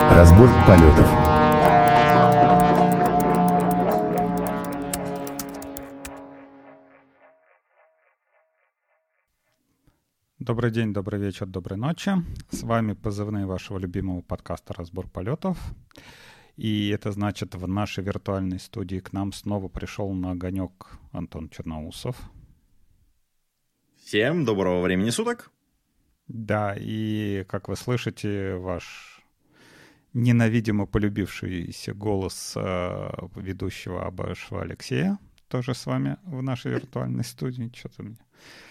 Разбор полетов. Добрый день, добрый вечер, доброй ночи. С вами позывные вашего любимого подкаста «Разбор полетов». И это значит, в нашей виртуальной студии к нам снова пришел на огонек Антон Черноусов. Всем доброго времени суток. Да, и, как вы слышите, ваш ненавидимо полюбившийся голос ведущего Абашева Алексея тоже с вами в нашей виртуальной студии. Что-то мне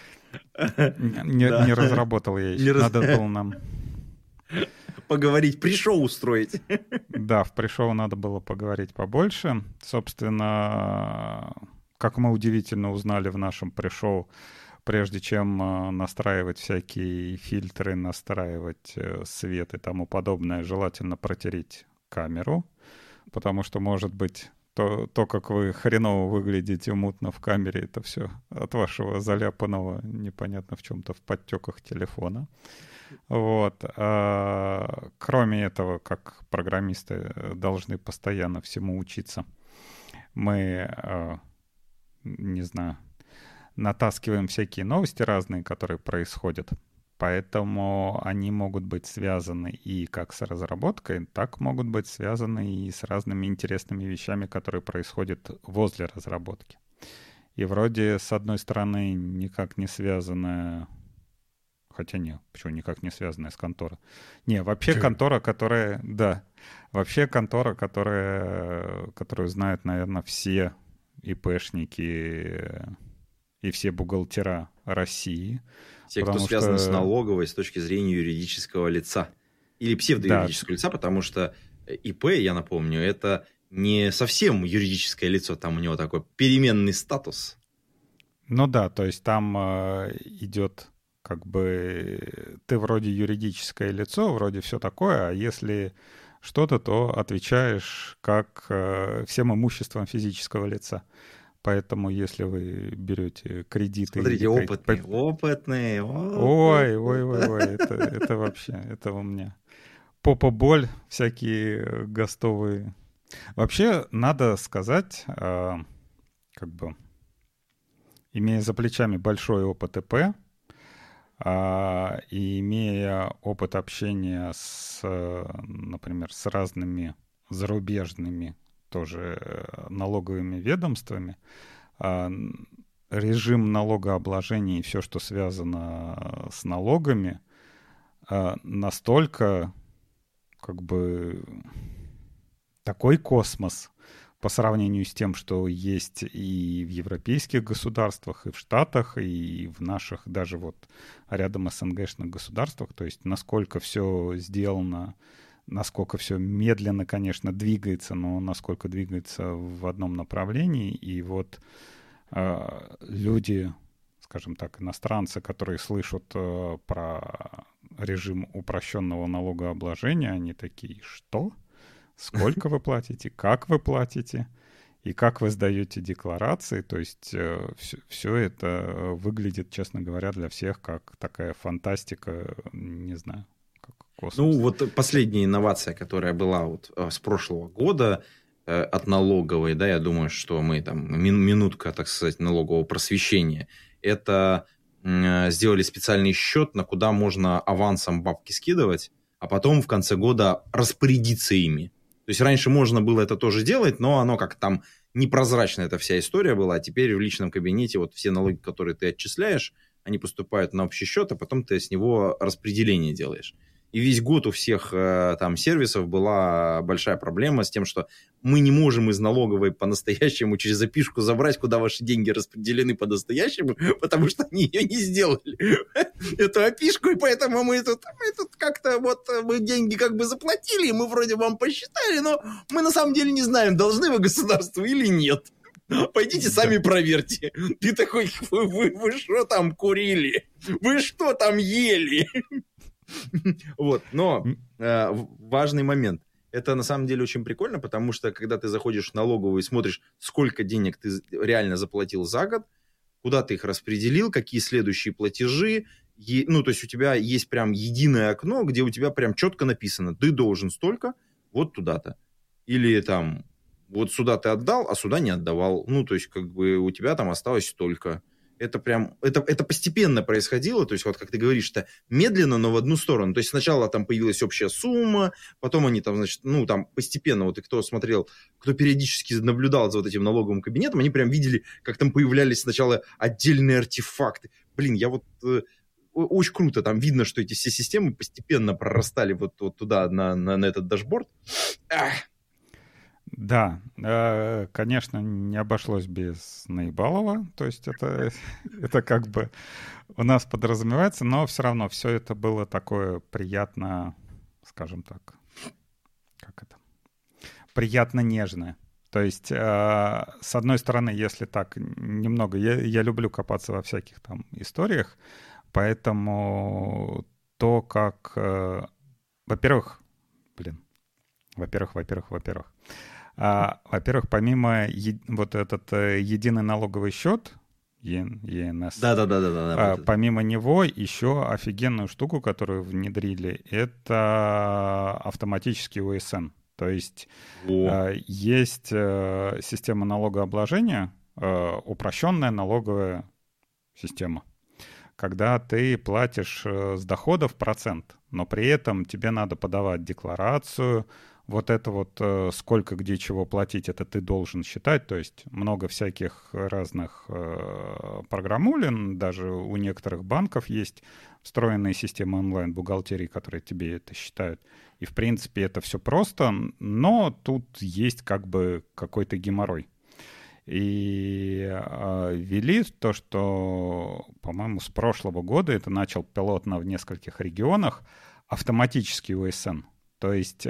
не разработал я еще. Надо было нам... Поговорить, пришоу устроить. Да, в пришоу надо было поговорить побольше. Собственно, как мы удивительно узнали в нашем пришоу, прежде чем настраивать всякие фильтры, настраивать свет и тому подобное, желательно протереть камеру, потому что, может быть, то, как вы хреново выглядите мутно в камере, это все от вашего заляпанного непонятно в чем-то в подтеках телефона. Вот. Кроме этого, как программисты должны постоянно всему учиться, мы, не знаю, натаскиваем всякие новости разные, которые происходят. Поэтому они могут быть связаны и как с разработкой, так могут быть связаны и с разными интересными вещами, которые происходят возле разработки. И вроде, с одной стороны, никак не связанная... Хотя нет, почему никак не связанная с конторой? Не, вообще контора, которая... Да, вообще контора, которую знают, наверное, все ИПшники и все бухгалтера России. Те, кто связаны с налоговой с точки зрения юридического лица. Или псевдоюридического лица, потому что ИП, я напомню, это не совсем юридическое лицо, там у него такой переменный статус. Ну да, то есть там идет как бы ты вроде юридическое лицо, вроде все такое, а если что-то, то отвечаешь как всем имуществом физического лица. Поэтому, если вы берете кредиты... Смотрите, опытные. Ой, это вообще, это у меня попа-боль, всякие гостовые. Вообще, надо сказать, как бы, имея за плечами большой опыт ИП, и имея опыт общения с, например, с разными зарубежными тоже налоговыми ведомствами, режим налогообложения и все, что связано с налогами, настолько как бы такой космос по сравнению с тем, что есть и в европейских государствах, и в Штатах, и в наших даже вот рядом СНГшных государствах, то есть насколько все сделано, насколько все медленно, конечно, двигается, но насколько двигается в одном направлении. И вот люди, скажем так, иностранцы, которые слышат про режим упрощенного налогообложения, они такие: что? Сколько вы платите? Как вы платите? И как вы сдаете декларации? То есть все это выглядит, честно говоря, для всех как такая фантастика, не знаю, как космос. Ну, вот последняя инновация, которая была вот с прошлого года от налоговой, да, я думаю, что мы там, минутка, так сказать, налогового просвещения, это сделали специальный счет, на куда можно авансом бабки скидывать, а потом в конце года распорядиться ими. То есть раньше можно было это тоже делать, но оно как там непрозрачная эта вся история была, а теперь в личном кабинете вот все налоги, которые ты отчисляешь, они поступают на общий счет, а потом ты с него распределение делаешь. И весь год у всех там сервисов была большая проблема с тем, что мы не можем из налоговой по-настоящему через запишку забрать, куда ваши деньги распределены по-настоящему, потому что они ее не сделали, эту опишку, и поэтому мы тут как-то вот мы деньги как бы заплатили, мы вроде вам посчитали, но мы на самом деле не знаем, должны вы государству или нет. Пойдите сами проверьте. Ты такой: вы что там курили? Вы что там ели? Вот, но важный момент. Это на самом деле очень прикольно, потому что когда ты заходишь в налоговую и смотришь, сколько денег ты реально заплатил за год, куда ты их распределил, какие следующие платежи, ну, то есть у тебя есть прям единое окно, где у тебя прям четко написано: ты должен столько, вот туда-то. Или там, вот сюда ты отдал, а сюда не отдавал. Ну, то есть, как бы у тебя там осталось столько. Это прям, это постепенно происходило, то есть, вот как ты говоришь, это медленно, но в одну сторону. То есть, сначала там появилась общая сумма, потом они там, значит, ну, там постепенно, вот и кто смотрел, кто периодически наблюдал за вот этим налоговым кабинетом, они прям видели, как там появлялись сначала отдельные артефакты. Блин, я вот... очень круто, там видно, что эти все системы постепенно прорастали вот туда, на этот дашборд. Ах. Да, конечно, не обошлось без Наибалова, то есть это как бы у нас подразумевается, но все равно все это было такое приятно, скажем так, как это, приятно нежное. То есть, с одной стороны, если так немного, я люблю копаться во всяких там историях, поэтому то, как, во-первых, во-первых, помимо вот этот единый налоговый счет, ЕНС, Да. помимо него еще офигенную штуку, которую внедрили, это автоматический ОСН. То есть есть система налогообложения, упрощенная налоговая система, когда ты платишь с доходов процент, но при этом тебе надо подавать декларацию. Вот это вот сколько где чего платить, это ты должен считать. То есть много всяких разных программулин. Даже у некоторых банков есть встроенные системы онлайн-бухгалтерии, которые тебе это считают. И, в принципе, это все просто, но тут есть как бы какой-то геморрой. И ввели то, что, по-моему, с прошлого года это начал пилотно в нескольких регионах автоматический ОСН. То есть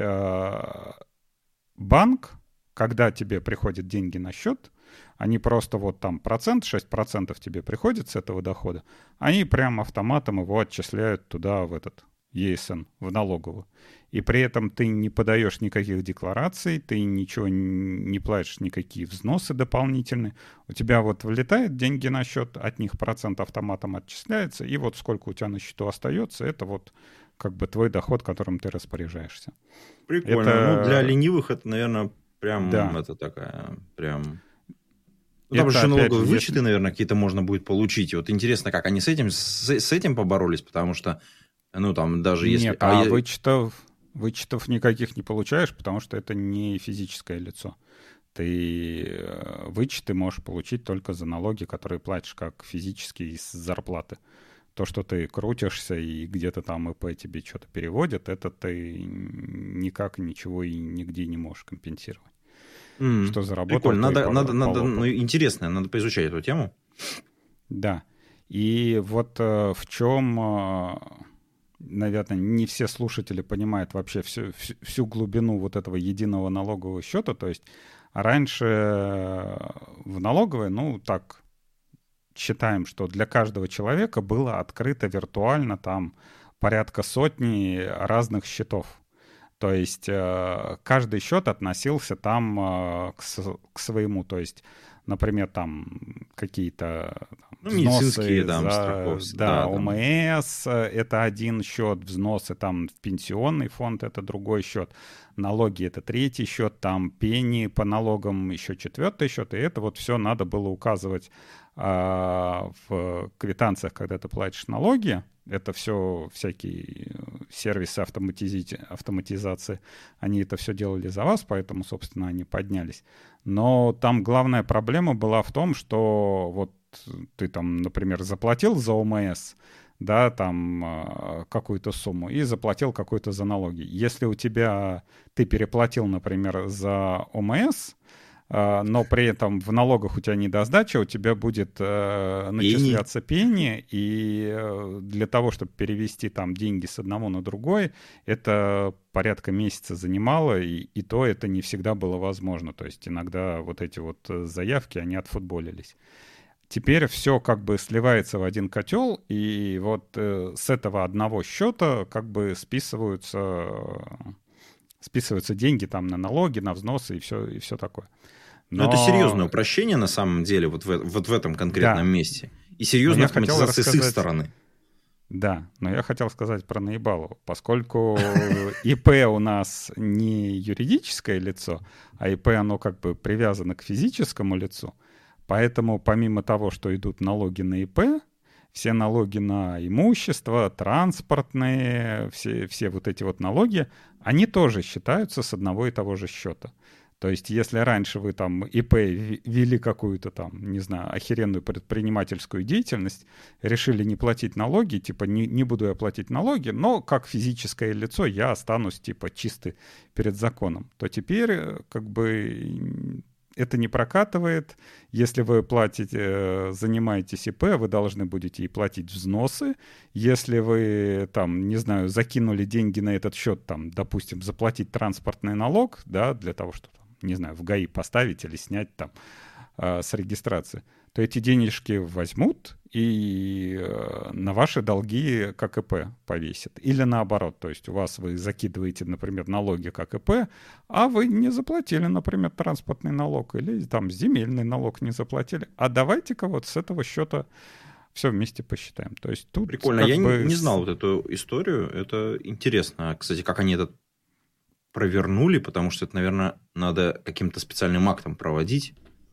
банк, когда тебе приходят деньги на счет, они просто вот там 6% тебе приходит с этого дохода, они прям автоматом его отчисляют туда, в этот ЕСН, в налоговую. И при этом ты не подаешь никаких деклараций, ты ничего не платишь, никакие взносы дополнительные. У тебя вот влетают деньги на счет, от них процент автоматом отчисляется, и вот сколько у тебя на счету остается, это вот как бы твой доход, которым ты распоряжаешься. Прикольно. Ну, для ленивых это, наверное, прям, это такая, прям... Ну, там же налоговые вычеты, наверное, какие-то можно будет получить. И вот интересно, как они с этим поборолись, потому что, ну, там даже если... Нет, вычетов никаких не получаешь, потому что это не физическое лицо. Ты вычеты можешь получить только за налоги, которые платишь как физически из зарплаты. То, что ты крутишься и где-то там ИП тебе что-то переводят, это ты никак ничего и нигде не можешь компенсировать. Что заработал. Прикольно. Надо, интересно, надо поизучать эту тему. Да. И вот в чем, наверное, не все слушатели понимают вообще всю глубину вот этого единого налогового счета. То есть раньше в налоговой, ну так, считаем, что для каждого человека было открыто виртуально там порядка сотни разных счетов. То есть каждый счет относился там к своему. То есть, например, там какие-то медицинские там страховки. Да, ОМС — это один счет, взносы там в пенсионный фонд — это другой счет, налоги — это третий счет, там пени по налогам еще четвертый счет. И это вот все надо было указывать в квитанциях, когда ты платишь налоги. Это все всякие сервисы автоматизации. Они это все делали за вас, поэтому, собственно, они поднялись. Но там главная проблема была в том, что вот ты там, например, заплатил за ОМС, да, там какую-то сумму, и заплатил какую-то за налоги. Если у тебя ты переплатил, например, за ОМС, но при этом в налогах у тебя недосдача, у тебя будет начисляться пени, и для того, чтобы перевести там деньги с одного на другой, это порядка месяца занимало, и то это не всегда было возможно. То есть иногда вот эти вот заявки, они отфутболились. Теперь все как бы сливается в один котел, и вот с этого одного счета как бы списываются деньги там на налоги, на взносы и все такое. Но это серьезное упрощение на самом деле вот в этом конкретном месте. И серьезная автоматизация с их стороны. Да, но я хотел сказать про Наебалову. Поскольку ИП у нас не юридическое лицо, а ИП оно как бы привязано к физическому лицу, поэтому помимо того, что идут налоги на ИП, все налоги на имущество, транспортные, все вот эти вот налоги, они тоже считаются с одного и того же счета. То есть, если раньше вы там ИП вели какую-то там, не знаю, охеренную предпринимательскую деятельность, решили не платить налоги, типа не буду я платить налоги, но как физическое лицо я останусь типа чистый перед законом, то теперь как бы это не прокатывает. Если вы платите, занимаетесь ИП, вы должны будете и платить взносы. Если вы, там, не знаю, закинули деньги на этот счет, там, допустим, заплатить транспортный налог, да, для того, чтобы, не знаю, в ГАИ поставить или снять там с регистрации, то эти денежки возьмут и на ваши долги как ИП повесят. Или наоборот, то есть у вас вы закидываете, например, налоги как ИП, а вы не заплатили, например, транспортный налог или там земельный налог не заплатили. А давайте-ка вот с этого счета все вместе посчитаем. То есть тут прикольно, я не знал вот эту историю. Это интересно. Кстати, как они это провернули, потому что это, наверное, надо каким-то специальным актом проводить.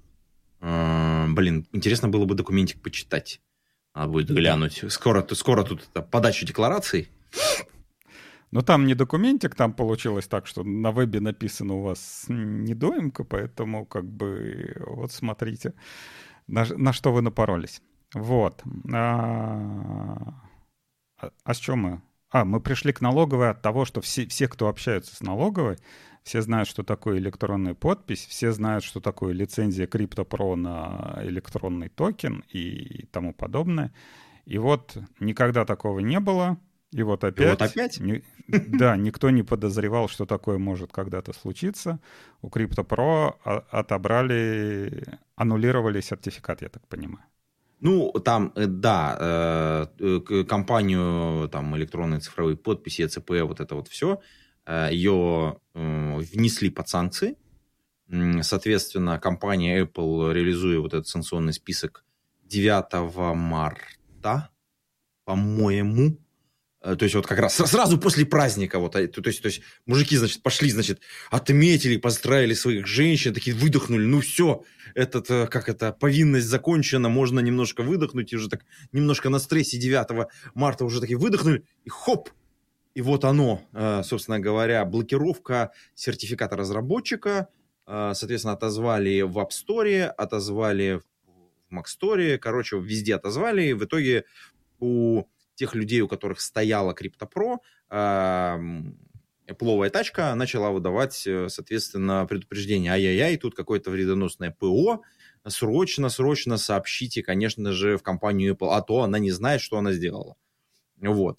Блин, интересно было бы документик почитать. Надо будет глянуть. Скоро тут подача деклараций. Но там не документик, там получилось так, что на вебе написано у вас недоимка, поэтому как бы вот смотрите, на что вы напоролись. Вот. А с чем мы? Мы пришли к налоговой от того, что все, кто общаются с налоговой, все знают, что такое электронная подпись, все знают, что такое лицензия CryptoPro на электронный токен и тому подобное. И вот никогда такого не было. И вот опять... И вот опять? Да, никто не подозревал, что такое может когда-то случиться. У CryptoPro аннулировали сертификат, я так понимаю. Ну, там, да, компанию там, электронной цифровой подписи, ЕЦП, вот это вот все, ее внесли под санкции. Соответственно, компания Apple, реализуя вот этот санкционный список 9 марта, по-моему, то есть вот как раз сразу после праздника, вот, то есть мужики, значит, пошли, значит, отметили, поздравили своих женщин, такие выдохнули, ну все, повинность закончена, можно немножко выдохнуть, и уже так немножко на стрессе 9 марта уже такие выдохнули, и хоп, и вот оно, собственно говоря, блокировка сертификата разработчика, соответственно, отозвали в App Store, отозвали в Mac Store, короче, везде отозвали, и в итоге у тех людей, у которых стояла CryptoPro, Apple-овая тачка начала выдавать, соответственно, предупреждение. Ай-яй-яй, тут какое-то вредоносное ПО. Срочно сообщите, конечно же, в компанию Apple, а то она не знает, что она сделала. Вот.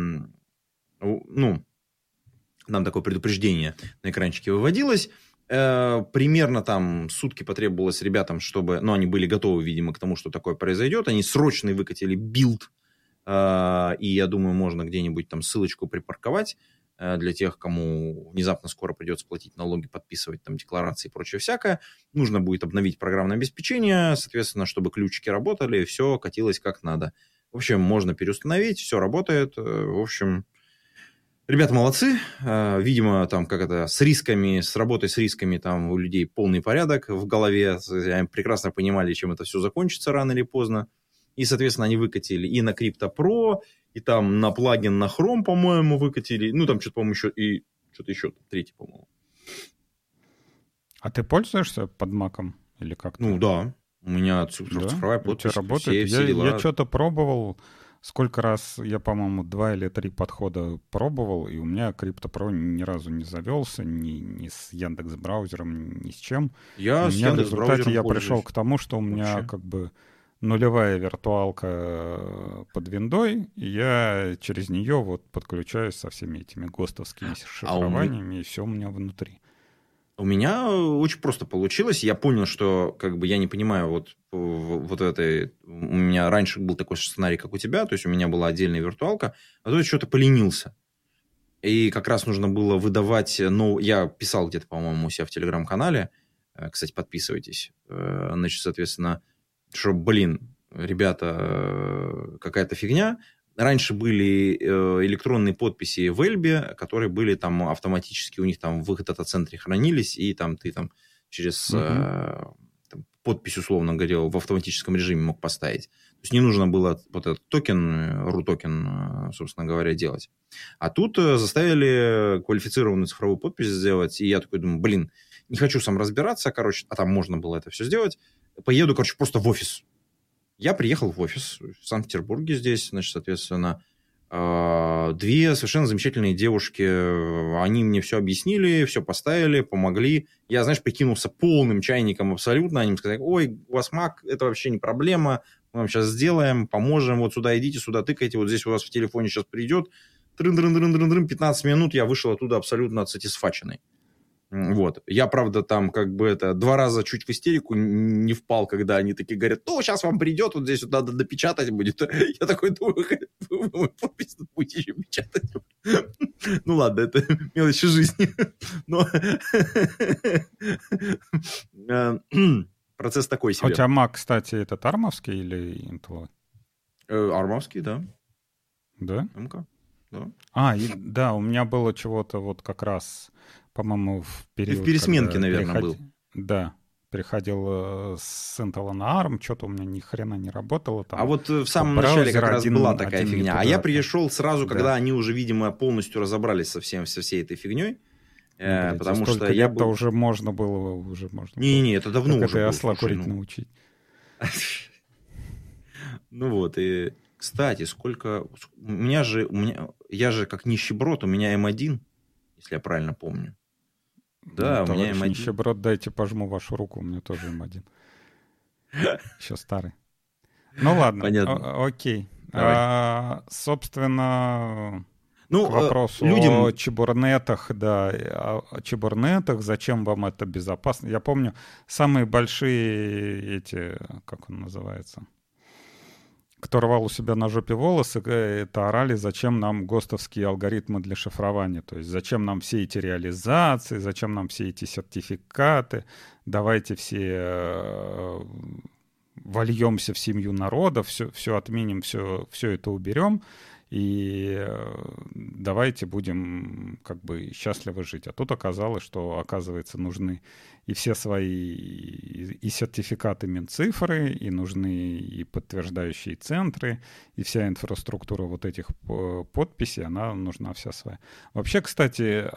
Нам такое предупреждение на экранчике выводилось. Примерно там сутки потребовалось ребятам, чтобы... Ну, они были готовы, видимо, к тому, что такое произойдет. Они срочно выкатили билд. И я думаю, можно где-нибудь там ссылочку припарковать для тех, кому внезапно скоро придется платить налоги, подписывать там декларации и прочее всякое. Нужно будет обновить программное обеспечение, соответственно, чтобы ключики работали, все катилось как надо. В общем, можно переустановить, все работает. В общем, ребята молодцы. Видимо, там с работой с рисками там у людей полный порядок в голове. Они прекрасно понимали, чем это все закончится рано или поздно. И, соответственно, они выкатили и на CryptoPro, и там на плагин на Chrome, по-моему, выкатили. Ну, там что-то, по-моему, еще третий, по-моему. А ты пользуешься под Mac'ом или как-то? Ну, да. У меня цифровая подпись. Работает? Я что-то пробовал. Сколько раз я, по-моему, 2 или 3 подхода пробовал, и у меня CryptoPro ни разу не завелся, ни с Яндекс.Браузером, ни с чем. Я в результате я пришел к тому, что у меня как бы нулевая виртуалка под виндой, и я через нее вот подключаюсь со всеми этими ГОСТовскими шифрованиями, и все у меня внутри. У меня очень просто получилось. Я понял, что как бы я не понимаю вот этой... У меня раньше был такой сценарий, как у тебя, то есть у меня была отдельная виртуалка, а тут что-то поленился. И как раз нужно было выдавать... Ну, я писал где-то, по-моему, у себя в Телеграм-канале. Кстати, подписывайтесь. Значит, соответственно... Что, ребята, какая-то фигня, раньше были электронные подписи в Эльбе, которые были там автоматически, у них там в их дата-центре хранились, и там ты там через подпись, условно говоря, в автоматическом режиме мог поставить. То есть не нужно было вот этот токен, RU-токен, собственно говоря, делать. А тут заставили квалифицированную цифровую подпись сделать, и я такой думаю, блин, не хочу сам разбираться, короче, а там можно было это все сделать. Поеду, короче, просто в офис. Я приехал в офис в Санкт-Петербурге здесь, значит, соответственно, две совершенно замечательные девушки, они мне все объяснили, все поставили, помогли. Я, знаешь, прикинулся полным чайником абсолютно. Они мне сказали, ой, у вас Mac, это вообще не проблема, мы вам сейчас сделаем, поможем, вот сюда идите, сюда тыкайте, вот здесь у вас в телефоне сейчас придет. 15 минут, я вышел оттуда абсолютно отсатисфаченный. Вот. Я, правда, там как бы 2 раза чуть в истерику не впал, когда они такие говорят, ну, сейчас вам придет, вот здесь вот надо допечатать будет. Я такой думаю, вы мою подпись будете еще печатать. Ну, ладно, это мелочи жизни. Но процесс такой себе. А у тебя Mac, кстати, этот армовский или Intel? Армовский, да. Да? МК, да. Да, у меня было чего-то вот как раз... По-моему, в период... Ты в пересменке, наверное, был. Да, переходил с Intel на ARM, что-то у меня ни хрена не работало. Там, а вот в самом начале как раз была такая фигня. А я пришел сразу, когда они уже, видимо, полностью разобрались со всей этой фигней. Потому что я был... уже можно было... Не-не, это давно уже было. Осла курить научить. Ну вот, и... Кстати, сколько... Я же как нищеброд, у меня М1, если я правильно помню. Да, у меня М1. Нищеброд, дайте пожму вашу руку, у меня тоже М1. Еще старый. Ну ладно, понятно. Окей. Собственно, к Ну, вопросу о чебурнетах, да, о чебурнетах, зачем вам это безопасно. Я помню, самые большие эти, как он называется, кто рвал у себя на жопе волосы, это орали, зачем нам ГОСТовские алгоритмы для шифрования. То есть зачем нам все эти реализации, зачем нам все эти сертификаты, давайте все вольемся в семью народов, все отменим, все это уберем, и давайте будем как бы счастливо жить. А тут оказалось, что, оказывается, нужны и все свои и сертификаты Минцифры, и нужны и подтверждающие центры, и вся инфраструктура вот этих подписей, она нужна вся своя. Вообще, кстати...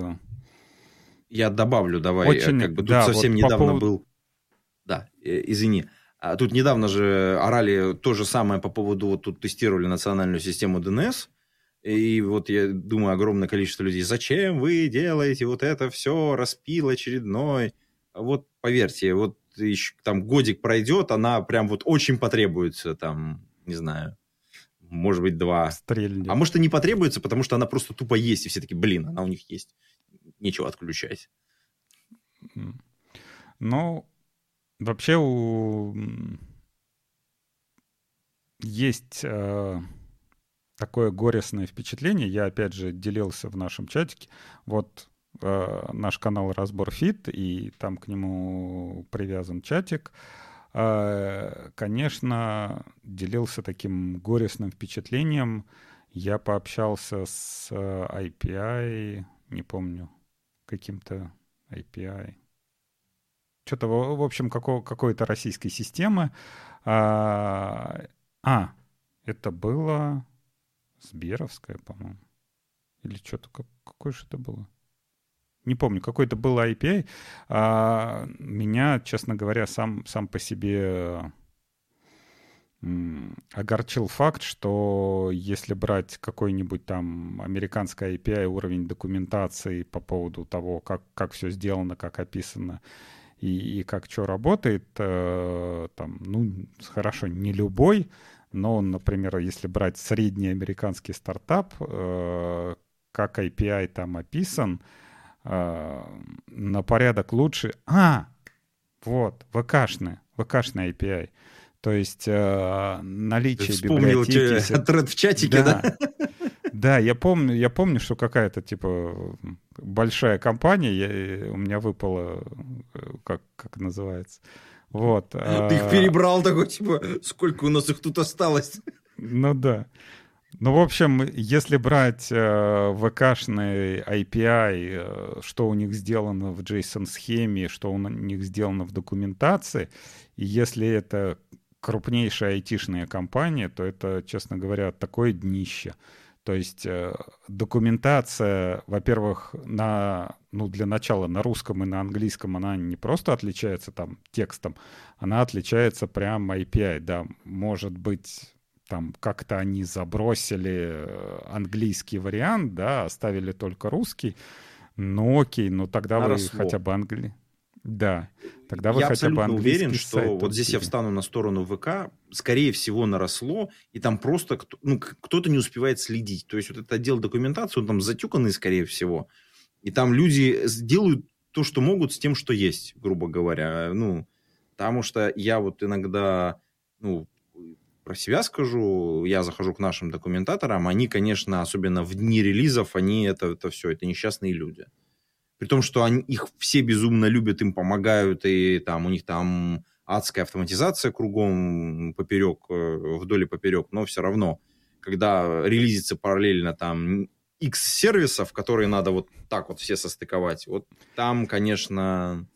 Я добавлю, давай, очень, как бы тут совсем вот недавно был... Да, извини. Тут недавно же орали то же самое по поводу, вот тут тестировали национальную систему DNS, и вот я думаю, огромное количество людей, зачем вы делаете вот это все, распил очередной. Вот поверьте, вот еще там годик пройдет, она прям вот очень потребуется, там, не знаю, может быть 2. Стрельни. А может и не потребуется, потому что она просто тупо есть, и все таки блин, она у них есть, нечего отключать. Ну... Вообще есть такое горестное впечатление. Я, опять же, делился в нашем чатике. Вот наш канал «Разбор Фит», и там к нему привязан чатик. Конечно, делился таким горестным впечатлением. Я пообщался с IPI, не помню, каким-то IPI. Что-то, в общем, какой-то российской системы. Это было Сберовская, по-моему. Или что-то, какое же это было? Не помню, какой-то был API. Меня, честно говоря, сам по себе огорчил факт, что если брать какой-нибудь там американский API, уровень документации по поводу того, как все сделано, как описано, и как что работает, там, ну, хорошо, не любой, но, например, если брать средний американский стартап, как API там описан, на порядок лучше. Вот, ВК-шный API. То есть наличие библиотеки... Вспомнил тред в чатике, да? Да, я помню, что какая-то, типа, большая компания, у меня выпало, как называется. Вот. Ты их перебрал такой, типа, сколько у нас их тут осталось? Ну да. Ну, в общем, если брать ВК-шный API, что у них сделано в JSON-схеме, что у них сделано в документации, и если это крупнейшая айтишная компания, то это, честно говоря, такое днище. То есть документация, во-первых, для начала на русском и на английском она не просто отличается там текстом, она отличается прям API, да, может быть... Там как-то они забросили английский вариант, да, оставили только русский. Ну окей, ну тогда Наросло. вы хотя бы Да, тогда вы Я хотя бы абсолютно уверен, что сайт вот здесь я убили. встану на сторону ВК, скорее всего, наросло, и там просто кто-то не успевает следить. То есть вот этот отдел документации, он там затюканный, скорее всего, и там люди делают то, что могут с тем, что есть, грубо говоря. Ну, потому что я вот иногда, про себя скажу, я захожу к нашим документаторам, они, конечно, особенно в дни релизов, они это все, это несчастные люди. При том, что их все безумно любят, им помогают, и там у них там адская автоматизация кругом поперек, вдоль и поперек, но все равно, когда релизится параллельно там X сервисов, которые надо вот так вот все состыковать, вот там, конечно...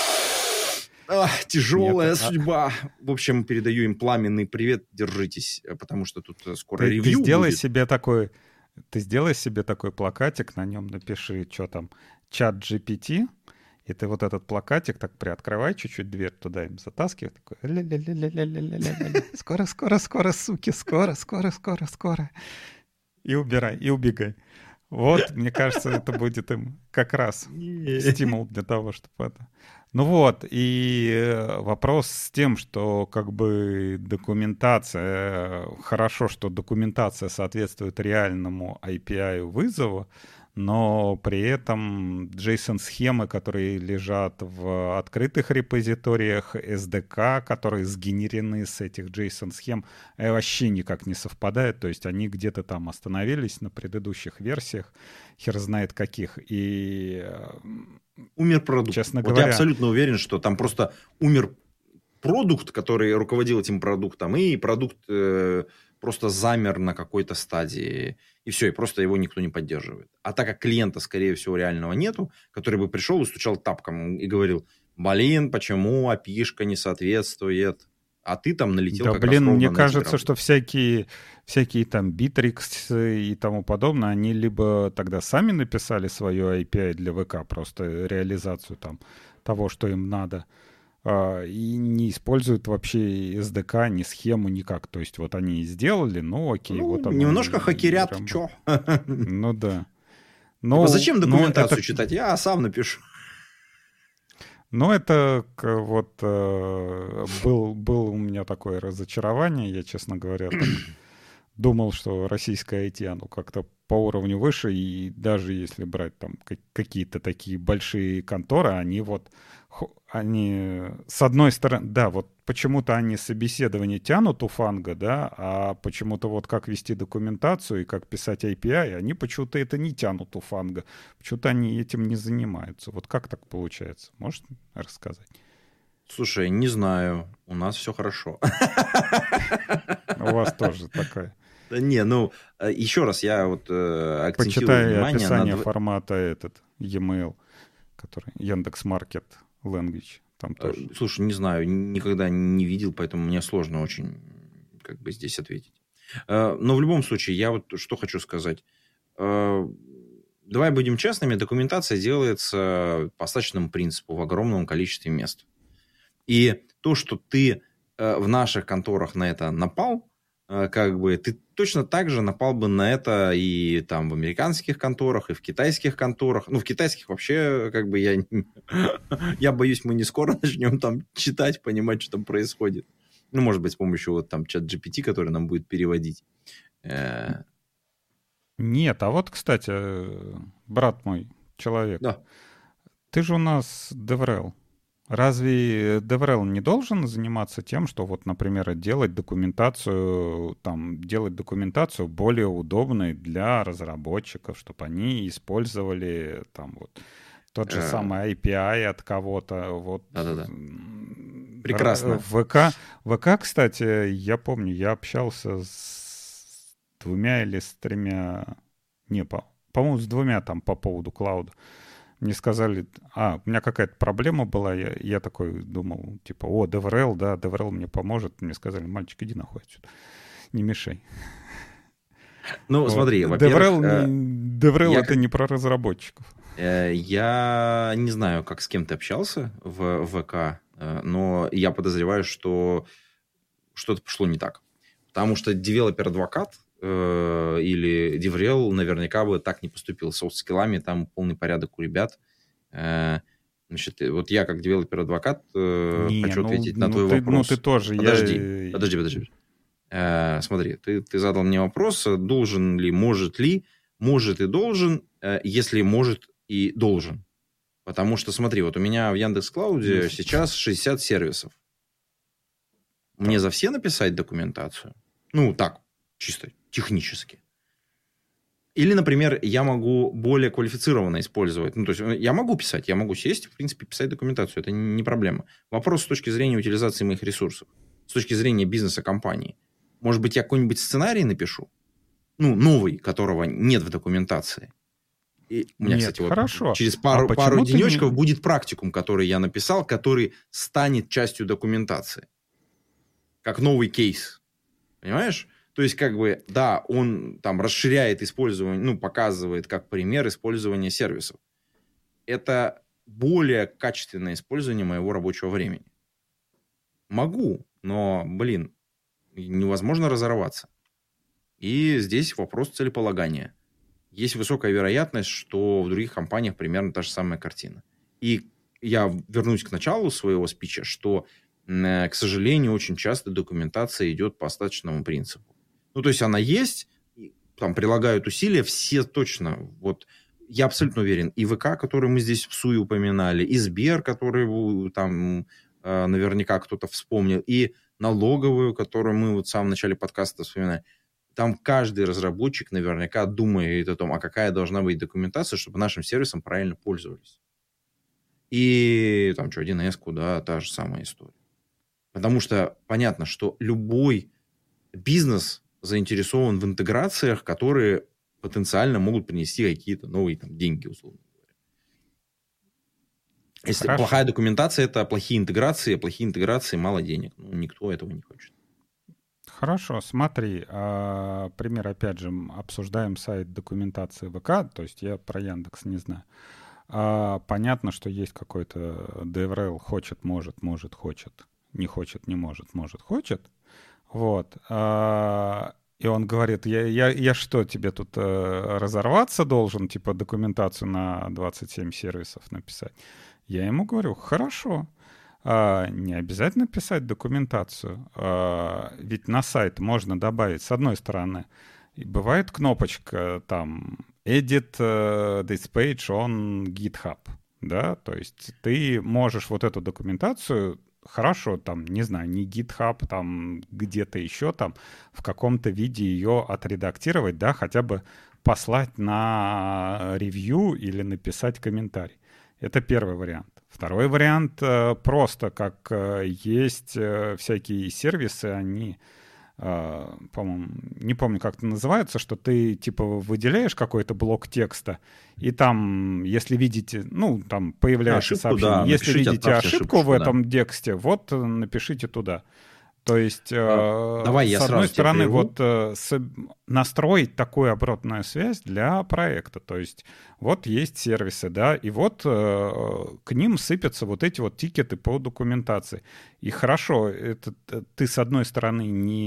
тяжелая судьба. В общем, передаю им пламенный привет, держитесь, потому что тут скоро ревью будет. Ты сделай себе такой плакатик, на нем напиши, что там, чат GPT, и ты вот этот плакатик так приоткрывай чуть-чуть дверь туда им затаскивай, такой скоро, скоро, скоро, суки, скоро, скоро, скоро, скоро. И убирай, и убегай. Вот, мне кажется, это будет им как раз стимул для того, чтобы это... Ну вот, и вопрос с тем, что как бы документация, хорошо, что документация соответствует реальному API вызова, но при этом JSON-схемы, которые лежат в открытых репозиториях, SDK, которые сгенерены с этих JSON-схем, вообще никак не совпадают. То есть они где-то там остановились на предыдущих версиях, хер знает каких. И, умер продукт. Честно вот говоря, я абсолютно уверен, что там просто умер продукт, который руководил этим продуктом, и продукт просто замер на какой-то стадии, и все, и просто его никто не поддерживает. А так как клиента, скорее всего, реального нету, который бы пришел и стучал тапком и говорил, почему API-шка не соответствует, а ты там налетел да, как раз ровно мне на кажется, эти что всякие там Bittrex и тому подобное, они либо тогда сами написали свою API для ВК, просто реализацию там того, что им надо, и не используют вообще SDK, ни схему, никак. То есть вот они сделали, ну окей, вот оно. Немножко хакерят, чё? Ну да. Зачем документацию читать? Я сам напишу. Ну, это вот был у меня такое разочарование, я, честно говоря, так думал, что российское IT, оно как-то по уровню выше, и даже если брать там какие-то такие большие конторы, они с одной стороны, да, вот почему-то они собеседование тянут у Фанга, да, а почему-то вот как вести документацию и как писать API, они почему-то это не тянут у Фанга, почему-то они этим не занимаются. Вот как так получается? Можешь рассказать? Слушай, не знаю, у нас все хорошо. У вас тоже такая. Да не, еще раз я вот акцентирую внимание. Почитай описание на... формата e-mail, который Яндекс.Маркет Language. Там тоже. Слушай, не знаю, никогда не видел, поэтому мне сложно очень как бы здесь ответить. Но в любом случае, я вот что хочу сказать. Давай будем честными, документация делается по остаточному принципу в огромном количестве мест. И то, что ты в наших конторах на это напал, как бы ты точно так же напал бы на это и там в американских конторах, и в китайских конторах. Ну, в китайских вообще, как бы я боюсь, мы не скоро начнем там читать, понимать, что там происходит. Ну, может быть, с помощью вот там чат GPT, который нам будет переводить. Нет, а вот, кстати, брат мой, человек, Да. Ты же у нас DevRel. Разве DevRel не должен заниматься тем, что вот, например, делать документацию более удобной для разработчиков, чтобы они использовали там вот тот же самый API от кого-то. Вот. Да-да-да. Прекрасно. ВК, кстати, я помню, я общался с 2 или с 3... Не, по-моему, с 2 там по поводу клауда. Мне сказали, у меня какая-то проблема была, я такой думал, типа, DevRel, да, DevRel мне поможет. Мне сказали, мальчик, иди нахуй отсюда, не мешай. Ну, смотри, во-первых... DevRel это не про разработчиков. Я не знаю, как с кем ты общался в ВК, но я подозреваю, что что-то пошло не так. Потому что девелопер-адвокат или DevRel наверняка бы так не поступил. С софт-скиллами там полный порядок у ребят. Значит, вот я как девелопер-адвокат хочу ответить на твой вопрос. Ну, ты тоже. Подожди. Смотри, ты задал мне вопрос, должен ли, может и должен, если может и должен. Потому что, смотри, вот у меня в Яндекс.Клауде сейчас 60 сервисов. Мне за все написать документацию? Ну, так, чисто технически. Или, например, я могу более квалифицированно использовать. Ну, то есть я могу писать, я могу сесть, в принципе, писать документацию. Это не проблема. Вопрос с точки зрения утилизации моих ресурсов. С точки зрения бизнеса компании. Может быть, я какой-нибудь сценарий напишу? Ну, новый, которого нет в документации. И у меня, кстати, хорошо. Вот через пару денечков будет практикум, который я написал, который станет частью документации. Как новый кейс. Понимаешь? То есть, как бы, да, он там расширяет использование, ну, показывает как пример использования сервисов. Это более качественное использование моего рабочего времени. Могу, но, невозможно разорваться. И здесь вопрос целеполагания. Есть высокая вероятность, что в других компаниях примерно та же самая картина. И я вернусь к началу своего спича, что, к сожалению, очень часто документация идет по остаточному принципу. Ну, то есть она есть, там прилагают усилия, все точно. Вот я абсолютно уверен. И ВК, который мы здесь в СУИ упоминали, и Сбер, который там наверняка кто-то вспомнил, и налоговую, которую мы вот в самом начале подкаста вспоминали. Там каждый разработчик наверняка думает о том, а какая должна быть документация, чтобы нашим сервисом правильно пользовались. И там 1С, да, та же самая история. Потому что понятно, что любой бизнес заинтересован в интеграциях, которые потенциально могут принести какие-то новые там деньги, условно говоря. Если плохая документация, это плохие интеграции мало денег. Ну, никто этого не хочет. Хорошо, смотри, пример, опять же, обсуждаем сайт документации ВК, то есть я про Яндекс не знаю. Понятно, что есть какой-то DevRel, хочет, может, хочет, не хочет, не может, хочет. Вот. И он говорит, я что, тебе тут разорваться должен, типа документацию на 27 сервисов написать? Я ему говорю, хорошо. Не обязательно писать документацию. Ведь на сайт можно добавить, с одной стороны, бывает кнопочка там Edit this page on GitHub. Да? То есть ты можешь вот эту документацию хорошо, там, не знаю, не GitHub, там, где-то еще там, в каком-то виде ее отредактировать, да, хотя бы послать на ревью или написать комментарий. Это первый вариант. Второй вариант просто, как есть всякие сервисы, они, по-моему, не помню, как это называется, что ты, типа, выделяешь какой-то блок текста, и там, если видите, ну, там появляется сообщение, да, если видите ошибку в этом тексте, вот напишите туда. То есть, давай с одной стороны, вот настроить такую обратную связь для проекта. То есть, вот есть сервисы, да, и вот к ним сыпятся вот эти вот тикеты по документации. И хорошо, это ты, с одной стороны,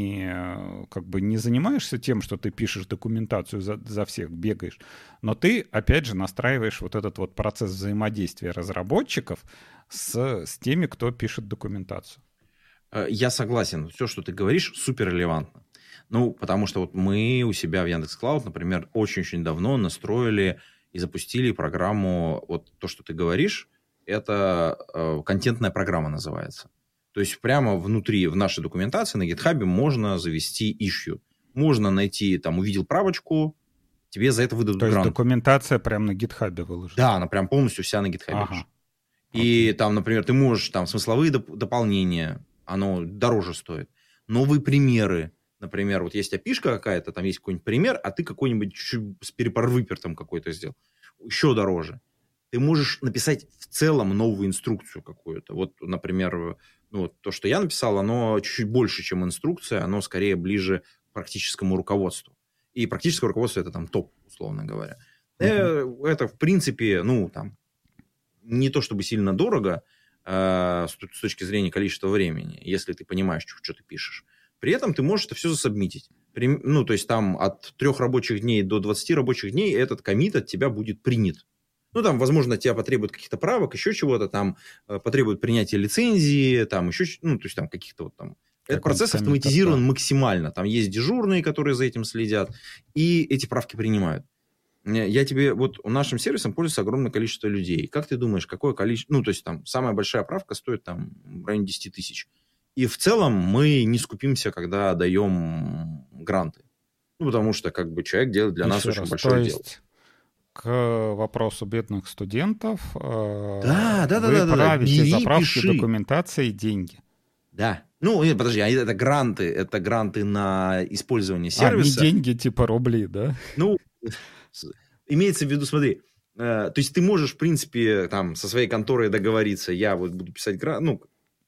не занимаешься тем, что ты пишешь документацию за всех, бегаешь, но ты, опять же, настраиваешь вот этот вот процесс взаимодействия разработчиков с теми, кто пишет документацию. Я согласен. Все, что ты говоришь, супер релевантно. Ну, потому что вот мы у себя в Яндекс.Клауд, например, очень-очень давно настроили и запустили программу, вот то, что ты говоришь, это контентная программа называется. То есть прямо внутри, в нашей документации на GitHub можно завести issue. Можно найти, там, увидел правочку, тебе за это выдадут грант. То есть документация прямо на GitHub выложена? Да, она прям полностью вся на GitHub. Ага. И там, например, ты можешь там смысловые дополнения, оно дороже стоит. Новые примеры. например, вот есть API-шка какая-то, там есть какой-нибудь пример, а ты какой-нибудь чуть-чуть с перепарвыпертом какой-то сделал. Еще дороже. Ты можешь написать в целом новую инструкцию какую-то. Вот, например, то, что я написал, оно чуть-чуть больше, чем инструкция, оно скорее ближе к практическому руководству. И практическое руководство – это там топ, условно говоря. Это, в принципе, не то чтобы сильно дорого с точки зрения количества времени, если ты понимаешь, что ты пишешь. При этом ты можешь это все засабмитить. То есть там от 3 рабочих дней до 20 рабочих дней этот коммит от тебя будет принят. Там, возможно, тебя потребуют каких-то правок, еще чего-то, там потребует принятия лицензии, там еще, то есть там каких-то вот там. Этот процесс автоматизирован максимально. Там есть дежурные, которые за этим следят, и эти правки принимают. Вот нашим сервисом пользуется огромное количество людей. Как ты думаешь, какое количество... то есть там самая большая правка стоит там в районе 10 тысяч. И в целом мы не скупимся, когда даем гранты. Потому что человек делает для нас очень большое дело. К вопросу бедных студентов. Вы правите заправки документации деньги. Да. Подожди, это гранты на использование сервиса. Не деньги типа рубли, да? Имеется в виду, смотри, то есть ты можешь, в принципе, там со своей конторой договориться, я вот буду писать грант,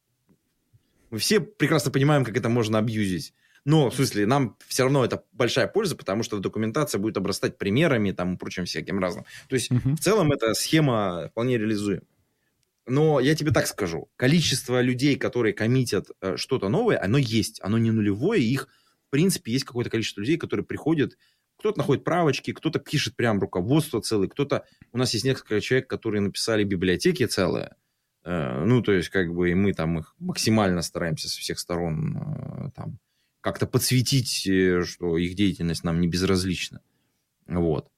мы все прекрасно понимаем, как это можно абьюзить. Но, в смысле, нам все равно это большая польза, потому что документация будет обрастать примерами там, и прочим всяким разным. То есть, в целом, эта схема вполне реализуема. Но я тебе так скажу. Количество людей, которые коммитят что-то новое, оно есть. Оно не нулевое. Их, в принципе, есть какое-то количество людей, которые приходят, кто-то находит правочки, кто-то пишет прям руководство целое, кто-то... У нас есть несколько человек, которые написали библиотеки целые. То есть, и мы там их максимально стараемся со всех сторон там как-то подсветить, что их деятельность нам не безразлична. Вот.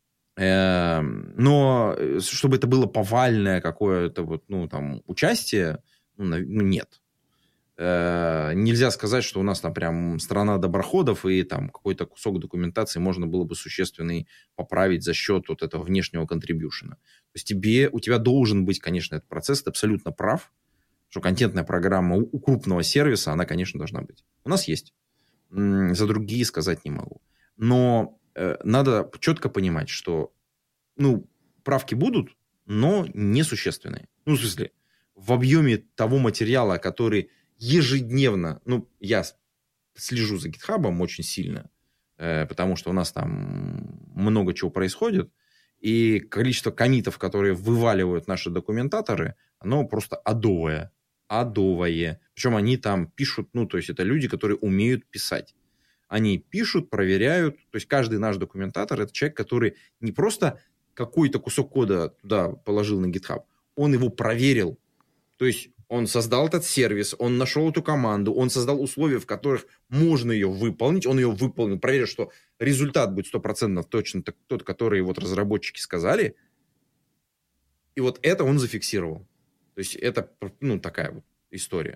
Но чтобы это было повальное какое-то участие, нет. Нельзя сказать, что у нас там прям страна доброходов, и там какой-то кусок документации можно было бы существенный поправить за счет вот этого внешнего контрибьюшена. То есть у тебя должен быть, конечно, этот процесс, ты абсолютно прав, что контентная программа у крупного сервиса, она, конечно, должна быть. У нас есть. За другие сказать не могу. Но надо четко понимать, что правки будут, но несущественные. В смысле, в объеме того материала, который ежедневно, я слежу за GitHub очень сильно, потому что у нас там много чего происходит, и количество коммитов, которые вываливают наши документаторы, оно просто адовое. Причем они там пишут, то есть это люди, которые умеют писать. Они пишут, проверяют, то есть каждый наш документатор – это человек, который не просто какой-то кусок кода туда положил на GitHub, он его проверил. То есть он создал этот сервис, он нашел эту команду, он создал условия, в которых можно ее выполнить, он ее выполнил, проверил, что результат будет 100% точно тот, который разработчики сказали, и вот это он зафиксировал. То есть это такая вот история.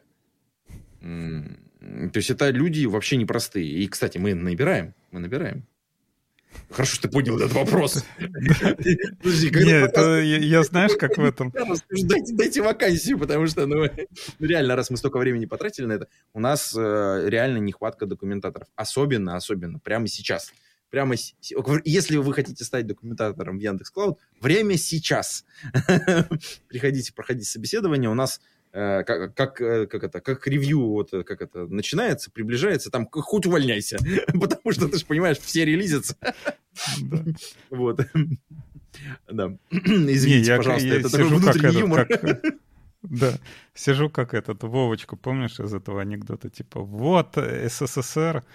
То есть это люди вообще непростые. И, кстати, мы набираем. Хорошо, что ты понял этот вопрос. Нет, я знаешь, как в этом... Дайте вакансию, потому что, реально, раз мы столько времени потратили на это, у нас реально нехватка документаторов. Особенно, прямо сейчас. Если вы хотите стать документатором в Яндекс.Клауд, время сейчас. Приходите, проходите собеседование. У нас как ревью начинается, приближается, там хоть увольняйся, потому что ты же понимаешь, все релизятся. Вот. Да. Извините, пожалуйста, это такой внутренний юмор. Да, сижу как Вовочку, помнишь из этого анекдота, типа, вот СССР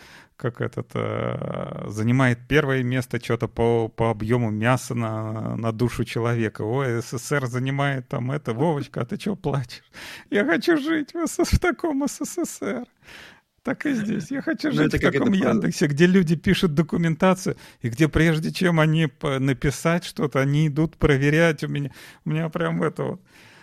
занимает первое место что-то по объему мяса на душу человека. Ой, СССР занимает там это. Вовочка, а ты чего плачешь? Я хочу жить в таком СССР. Так и здесь. Я хочу жить в таком Яндексе, где люди пишут документацию, и где прежде чем они написать что-то, они идут проверять. У меня прям это вот...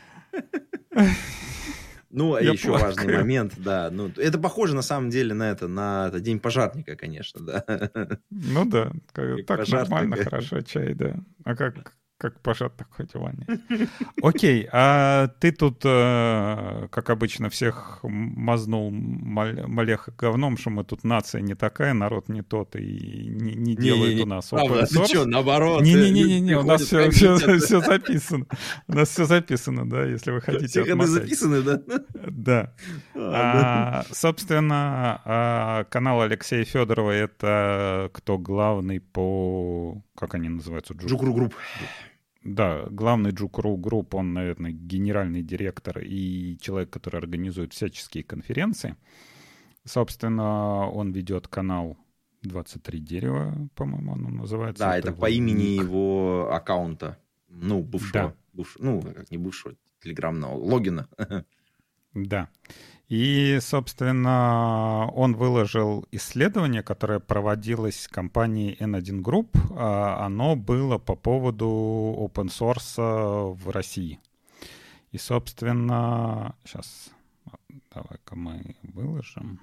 А еще важный момент, да. Это похоже на самом деле на это День пожарника, конечно, да. Так нормально, хорошо, чай, да. А как Как пожат, так хоть увольняйся. Окей, а ты тут, как обычно, всех мазнул Малеха говном, что мы тут нация не такая, народ не тот, и не делают у нас open Ты что, source. наоборот. Не-не-не, у нас все записано. У нас все записано, да, если вы хотите Все ходы записаны, да? Да. Собственно, канал Алексея Федорова — это кто главный по... Как они называются? Джукру Групп. Да, главный Джукру Групп, он, наверное, генеральный директор и человек, который организует всяческие конференции. Собственно, он ведет канал 23 дерева, по-моему, он называется. Да, это по имени его аккаунта. Ну, бывшего. Да. Ну, как не бывшего, телеграмного логина. Да. И, собственно, он выложил исследование, которое проводилось компанией N1 Group. Оно было по поводу open source в России. И, собственно, сейчас, давай-ка мы выложим.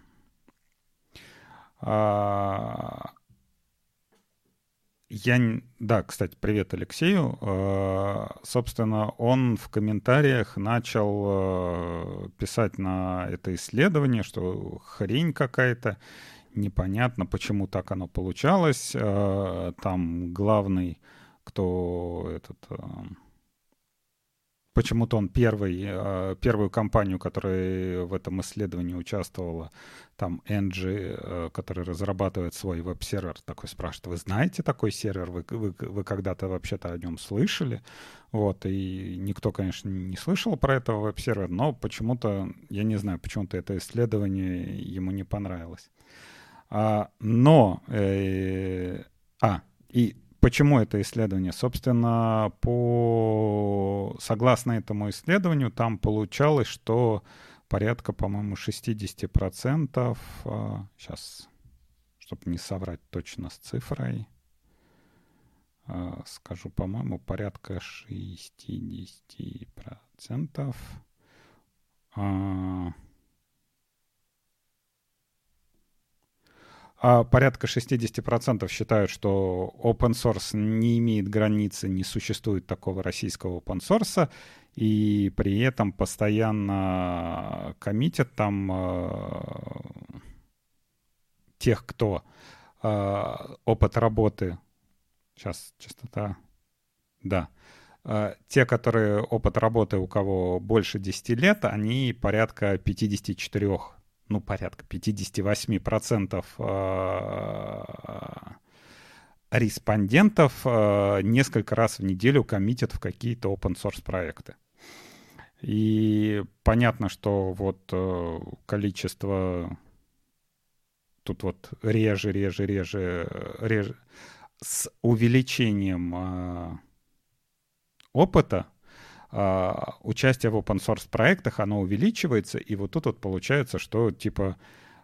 Да, кстати, привет Алексею. Собственно, он в комментариях начал писать на это исследование, что хрень какая-то, непонятно, почему так оно получалось. Там главный, кто почему-то он первую компанию, которая в этом исследовании участвовала, там Engie, который разрабатывает свой веб-сервер, такой спрашивает: вы знаете такой сервер? Вы когда-то вообще-то о нем слышали? Вот, и никто, конечно, не слышал про этого веб-сервера, но почему-то, я не знаю, почему-то это исследование ему не понравилось. И почему это исследование? Собственно, согласно этому исследованию, там получалось, что порядка, по-моему, 60%, сейчас, чтобы не соврать точно с цифрой, скажу, по-моему, порядка 60%. Порядка 60% считают, что open source не имеет границы, не существует такого российского open source, и при этом постоянно коммитят там тех, кто опыт работы... Сейчас, частота... Да. Те, которые опыт работы, у кого больше 10 лет, они порядка 54%. Порядка 58% респондентов несколько раз в неделю коммитят в какие-то open-source проекты. И понятно, что вот количество тут вот реже с увеличением опыта участие в open source проектах, оно увеличивается, и вот тут вот получается, что типа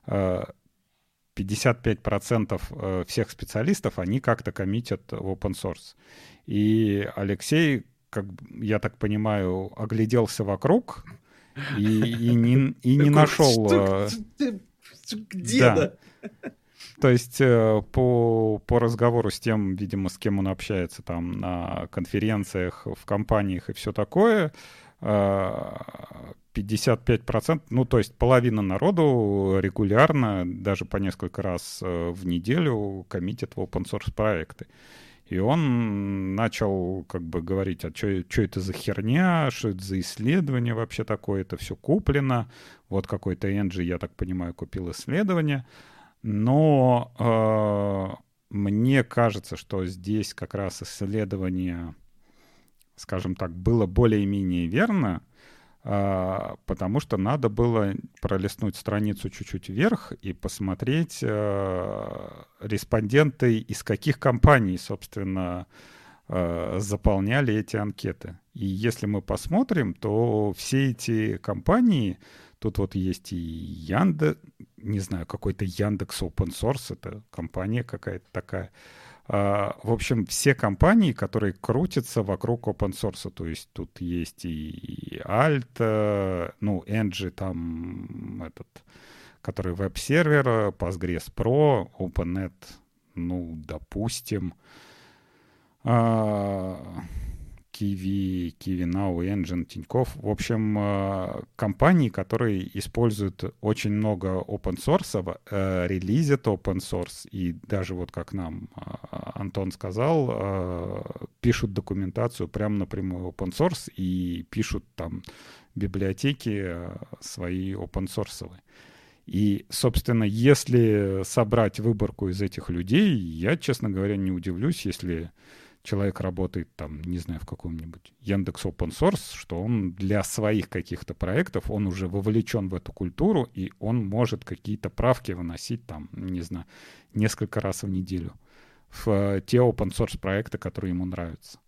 55% всех специалистов, они как-то коммитят в open source. И Алексей, как я так понимаю, огляделся вокруг и не нашел... Где, да? То есть по разговору с тем, видимо, с кем он общается там на конференциях, в компаниях и все такое, 55%, то есть половина народу регулярно, даже по несколько раз в неделю коммитит в open-source проекты. И он начал как бы говорить: а что это за херня, что это за исследование вообще такое, это все куплено. Вот какой-то Engie, я так понимаю, купил исследование. Но мне кажется, что здесь как раз исследование, скажем так, было более-менее верно, потому что надо было пролистнуть страницу чуть-чуть вверх и посмотреть респонденты, из каких компаний, собственно, заполняли эти анкеты. И если мы посмотрим, то все эти компании, тут вот есть и Яндекс, не знаю, какой-то Яндекс Open Source, это компания какая-то такая. В общем, все компании, которые крутятся вокруг open source, то есть тут есть и Alt, Engie, там который веб-сервер, Postgres Pro, OpenNet, допустим. Kiwi, Kiwi Now, Engine, Тинькофф. В общем, компании, которые используют очень много open source, релизят open source, и даже вот как нам Антон сказал, пишут документацию прямо напрямую open source и пишут там библиотеки свои open source. И, собственно, если собрать выборку из этих людей, я, честно говоря, не удивлюсь, если человек работает там, не знаю, в каком-нибудь Яндекс Open Source, что он для своих каких-то проектов, он уже вовлечен в эту культуру, и он может какие-то правки выносить там, не знаю, несколько раз в неделю в те open source проекты, которые ему нравятся.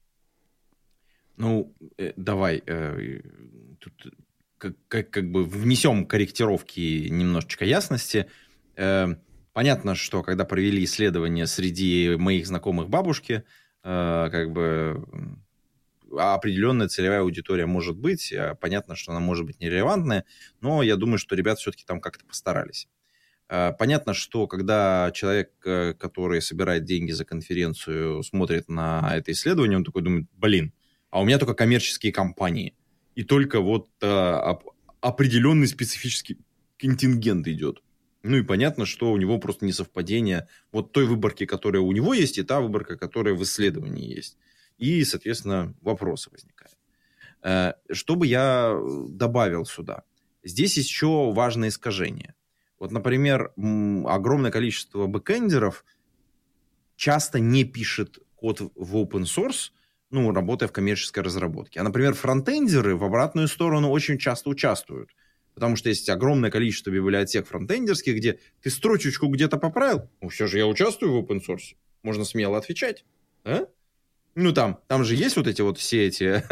Ну, давай, тут как бы внесем корректировки, немножечко ясности. Понятно, что когда провели исследование среди моих знакомых бабушки, как бы определенная целевая аудитория может быть. Понятно, что она может быть нерелевантная, но я думаю, что ребята все-таки там как-то постарались. Понятно, что когда человек, который собирает деньги за конференцию, смотрит на это исследование, он такой думает, блин, а у меня только коммерческие компании. И только вот определенный специфический контингент идет. Ну и понятно, что у него просто несовпадение вот той выборки, которая у него есть, и та выборка, которая в исследовании есть. И, соответственно, вопросы возникают. Что бы я добавил сюда? Здесь еще важное искажение. Вот, например, огромное количество бэкэндеров часто не пишет код в open source, ну, работая в коммерческой разработке. А, например, фронтендеры в обратную сторону очень часто участвуют. Потому что есть огромное количество библиотек фронтендерских, где ты строчечку где-то поправил. Ну, все же я участвую в open source. Можно смело отвечать. А? Ну, там же есть вот эти вот все эти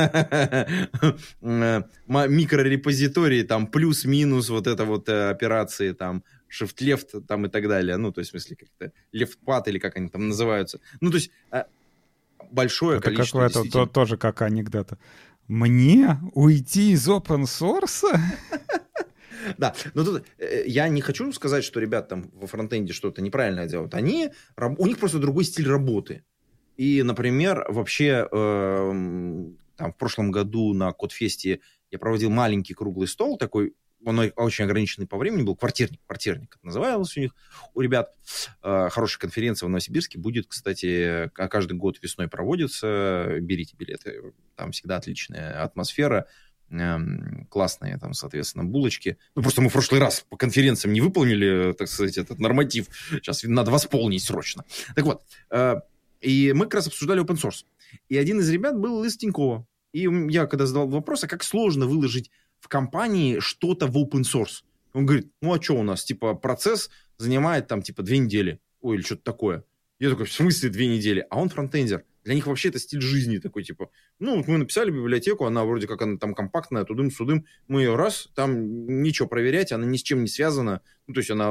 микрорепозитории, там плюс-минус вот это вот операции, там shift-left там и так далее. Ну, то есть, в смысле, как-то left-pad или как они там называются. Ну, то есть... большое это количество... Это действительно... тоже как анекдот. Мне уйти из open source? Да, но тут я не хочу сказать, что ребята там во фронтенде что-то неправильно делают. У них просто другой стиль работы. И, например, вообще там в прошлом году на Кодфесте я проводил маленький круглый стол такой, он очень ограниченный по времени был, квартирник это называлось у них, у ребят. Хорошая конференция в Новосибирске будет, кстати, каждый год весной проводится, берите билеты, там всегда отличная атмосфера, классные там, соответственно, булочки. Ну, просто мы в прошлый раз по конференциям не выполнили, так сказать, этот норматив, сейчас надо восполнить срочно. Так вот, и мы как раз обсуждали open source, и один из ребят был из Тинькова, и я когда задал вопрос, а как сложно выложить в компании что-то в open source. Он говорит, ну а что у нас, типа, процесс занимает там, типа, 2 недели. Ой, или что-то такое. Я такой, в смысле 2 недели? А он фронтендер. Для них вообще это стиль жизни такой, типа, ну, вот мы написали библиотеку, она вроде как она там компактная, тудым-судым, мы ее раз, там ничего проверять, она ни с чем не связана, ну, то есть она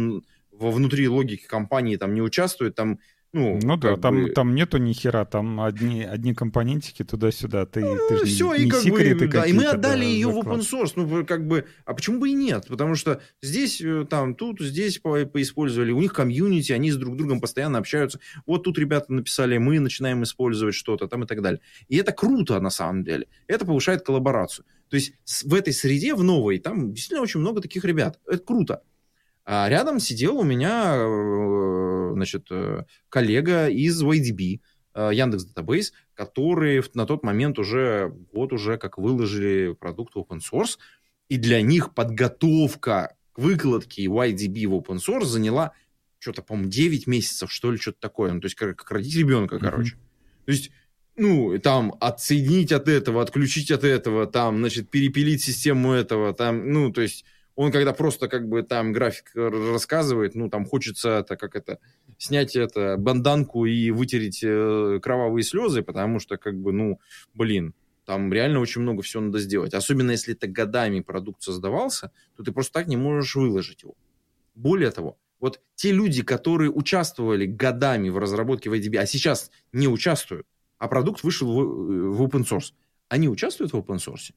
внутри логики компании там не участвует, там, ну да, там нету ни хера, там одни компонентики туда-сюда, ты же все, не секреты да, и мы отдали да, ее в open source, ну, как бы, а почему бы и нет? Потому что здесь, там, тут, здесь поиспользовали, у них комьюнити, они с друг другом постоянно общаются, вот тут ребята написали, мы начинаем использовать что-то там и так далее. И это круто, на самом деле, это повышает коллаборацию. То есть в этой среде, в новой, там действительно очень много таких ребят, это круто. А рядом сидел у меня, значит, коллега из YDB, Яндекс Database, которые на тот момент уже как выложили продукт в open source, и для них подготовка к выкладке YDB в open source заняла что-то, по-моему, 9 месяцев, что ли, что-то такое. Ну, то есть как родить ребенка, короче. То есть, ну, там, отсоединить от этого, отключить от этого, там, значит, перепилить систему этого, там, ну, то есть... Он когда просто как бы там график рассказывает, ну там хочется снять банданку и вытереть кровавые слезы, потому что как бы, ну, блин, там реально очень много всего надо сделать. Особенно если это годами продукт создавался, то ты просто так не можешь выложить его. Более того, вот те люди, которые участвовали годами в разработке в IDB, а сейчас не участвуют, а продукт вышел в open source, они участвуют в open source?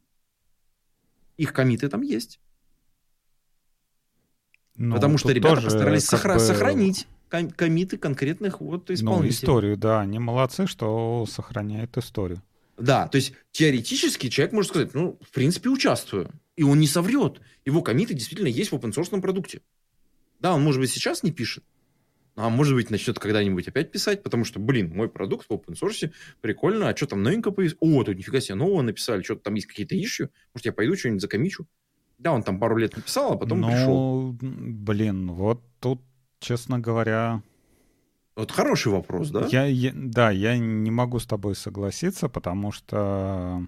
Их коммиты там есть. Ну, потому что ребята постарались сохранить коммиты конкретных вот исполнителей. Ну, историю, да, они молодцы, что сохраняют историю. Да, то есть теоретически человек может сказать, ну, в принципе, участвую. И он не соврет. Его коммиты действительно есть в open-source продукте. Да, он, может быть, сейчас не пишет, а может быть, начнет когда-нибудь опять писать, потому что, блин, мой продукт в open-source, прикольно, а что там новенькое появилось? О, тут нифига себе нового написали, что-то там есть какие-то issue, может, я пойду что-нибудь закоммичу. Да, он там пару лет написал, а потом пришел. Ну, блин, вот тут, честно говоря... Вот хороший вопрос, да? Да, я не могу с тобой согласиться, потому что,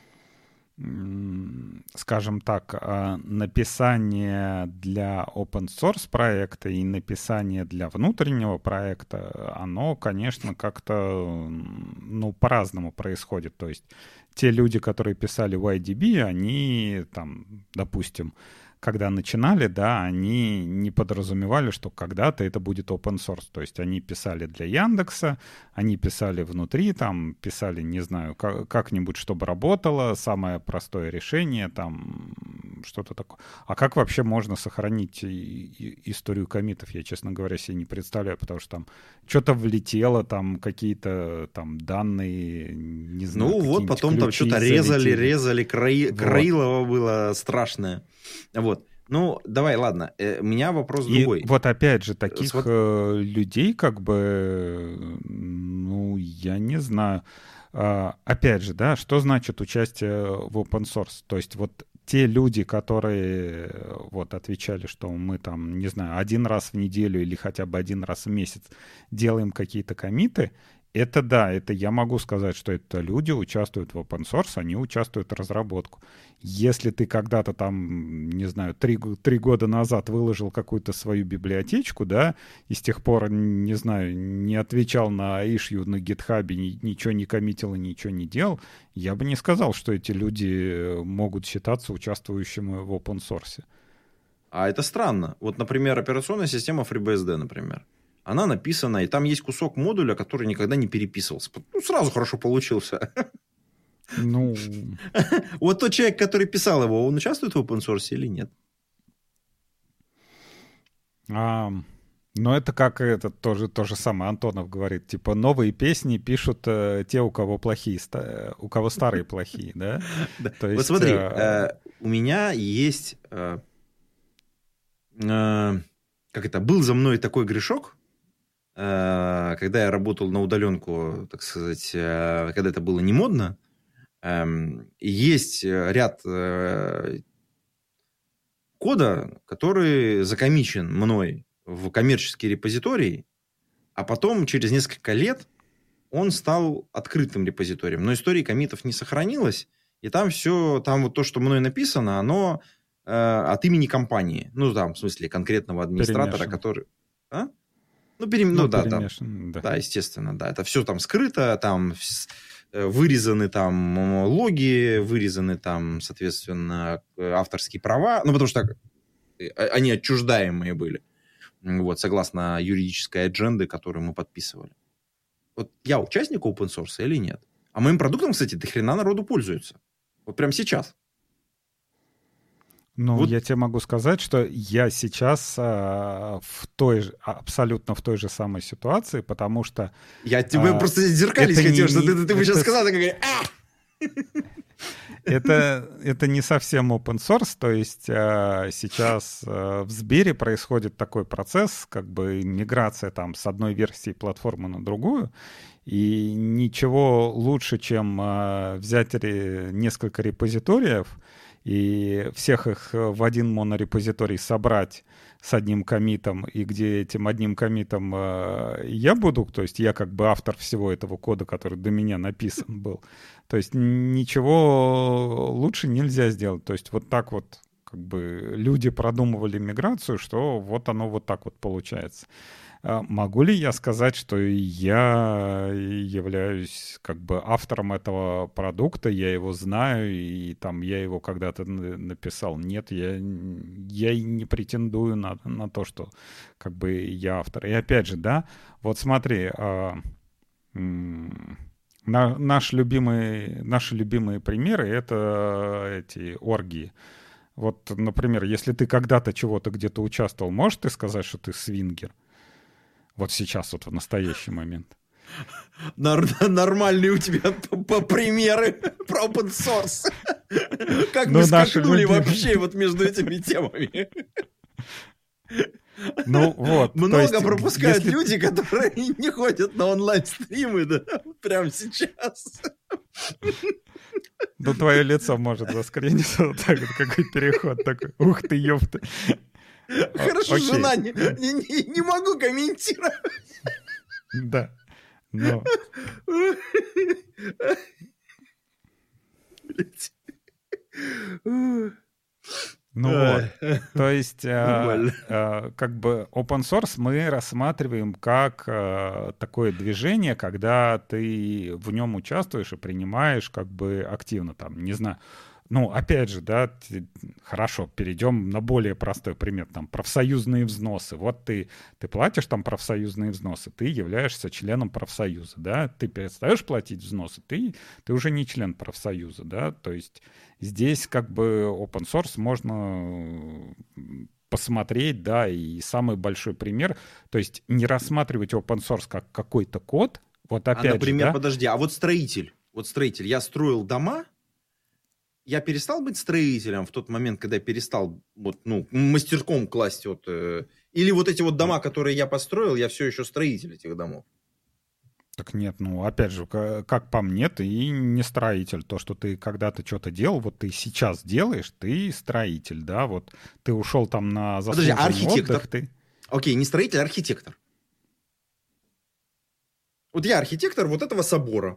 скажем так, написание для open source проекта и написание для внутреннего проекта, оно, конечно, как-то, ну, по-разному происходит. То есть те люди, которые писали в IDB, они там, допустим, когда начинали, да, они не подразумевали, что когда-то это будет open source. То есть они писали для Яндекса, они писали внутри, там, писали, не знаю, как-нибудь, чтобы работало, самое простое решение, там, что-то такое. А как вообще можно сохранить историю коммитов, я, честно говоря, себе не представляю, потому что там что-то влетело, там, какие-то там данные, не знаю, ну вот, потом там что-то резали, Краилово было страшное. Вот. Ну, давай, ладно. У меня вопрос другой. И вот опять же, таких людей, как бы, ну, я не знаю. Опять же, да, что значит участие в open source? То есть вот те люди, которые вот отвечали, что мы там, не знаю, один раз в неделю или хотя бы один раз в месяц делаем какие-то коммиты, это да, это я могу сказать, что это люди участвуют в open source, они участвуют в разработку. Если ты когда-то там, не знаю, 3 года назад выложил какую-то свою библиотечку, да, и с тех пор, не знаю, не отвечал на issue на GitHub, ничего не коммитил и ничего не делал, я бы не сказал, что эти люди могут считаться участвующими в open source. А это странно. Вот, например, операционная система FreeBSD, например. Она написана, и там есть кусок модуля, который никогда не переписывался. Ну, сразу хорошо получился. Ну... Вот тот человек, который писал его, он участвует в open source или нет? Но это как это тоже то же самое Антонов говорит, типа новые песни пишут те, у кого плохие, у кого старые плохие, да? Вот смотри, у меня есть, как это, был за мной такой грешок, когда я работал на удаленку, так сказать, когда это было не модно. Есть ряд кода, который закоммичен мной в коммерческий репозиторий, а потом через несколько лет он стал открытым репозиторием. Но истории коммитов не сохранилось, и там все, там вот то, что мной написано, оно от имени компании. Ну, там, в смысле, конкретного администратора, который... А? Ну, да, естественно, да. Это все там скрыто, там вырезаны там логи, вырезаны там, соответственно, авторские права, ну, потому что они отчуждаемые были, вот, согласно юридической адженды, которую мы подписывали. Вот я участник open source или нет? А моим продуктом, кстати, до хрена народу пользуется. Вот прямо сейчас. Ну, вот. Я тебе могу сказать, что я сейчас абсолютно в той же самой ситуации, потому что... Я тебе просто зеркалить хотел, что ты бы сейчас сказал, такой... Это не совсем open source, то есть сейчас в Сбере происходит такой процесс, как бы миграция там с одной версии платформы на другую, и ничего лучше, чем взять несколько репозиториев, и всех их в один монорепозиторий собрать с одним коммитом, и где этим одним коммитом я буду, то есть я как бы автор всего этого кода, который до меня написан был. То есть ничего лучше нельзя сделать. То есть вот так вот как бы люди продумывали миграцию, что вот оно вот так вот получается. Могу ли я сказать, что я являюсь как бы автором этого продукта, я его знаю, и там я его когда-то написал? Нет, я и не претендую на то, что как бы я автор. И опять же, да, вот смотри, наши любимые примеры — это эти оргии. Вот, например, если ты когда-то чего-то где-то участвовал, можешь ты сказать, что ты свингер? Вот сейчас, вот в настоящий момент. Нормальные у тебя примеры про open source. Как Ну, вы наши скакнули люди- вообще вот между этими темами. Ну вот. то Много есть, пропускают если- люди, которые не ходят на онлайн-стримы, да, прямо сейчас. Ну, твое лицо может заскриниться вот так вот, какой переход такой. Ух ты, ёпта. Хорошо, окей. жена, не могу комментировать. Да. Ну, ну вот. То есть, Нормально. как бы open source мы рассматриваем как такое движение, когда ты в нем участвуешь и принимаешь как бы активно там, не знаю. Ну, опять же, да, хорошо, перейдем на более простой пример, там, профсоюзные взносы. Вот ты платишь там профсоюзные взносы, ты являешься членом профсоюза, да, ты перестаешь платить взносы, ты уже не член профсоюза, да, то есть здесь как бы open source можно посмотреть, да, и самый большой пример, то есть не рассматривать open source как какой-то код, вот опять же, например, да, подожди, а вот строитель, я строил дома, я перестал быть строителем в тот момент, когда я перестал вот, ну, мастерком класть вот, или вот эти вот дома, которые я построил, я все еще строитель этих домов. Так нет, ну, опять же, как по мне, ты не строитель. То, что ты когда-то что-то делал, вот ты сейчас делаешь, ты строитель, да, вот ты ушел там на Подожди, заслуженный архитектор? отдых, ты... Окей, не строитель, а архитектор. Вот я архитектор вот этого собора.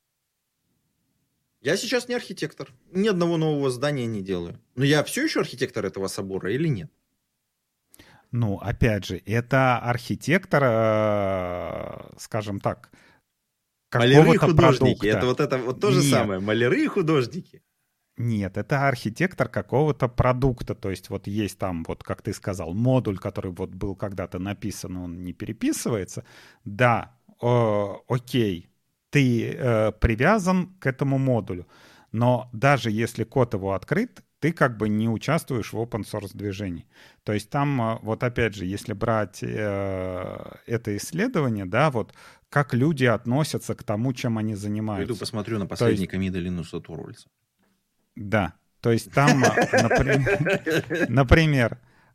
Я сейчас не архитектор. Ни одного нового здания не делаю. Но я все еще архитектор этого собора или нет? Ну, опять же, это архитектор, скажем так, Маляры и какого-то художники. продукта. Это вот то же Нет. самое. Маляры и художники. Нет, это архитектор какого-то продукта. То есть вот есть там, вот как ты сказал, модуль, который вот был когда-то написан, он не переписывается. Да, окей, ты привязан к этому модулю. Но даже если код его открыт, ты как бы не участвуешь в open source движении. То есть там, вот опять же, если брать это исследование, да, вот как люди относятся к тому, чем они занимаются. Пойду посмотрю на последний есть, коммиты Линуса Торвальдса. Да, то есть там, например,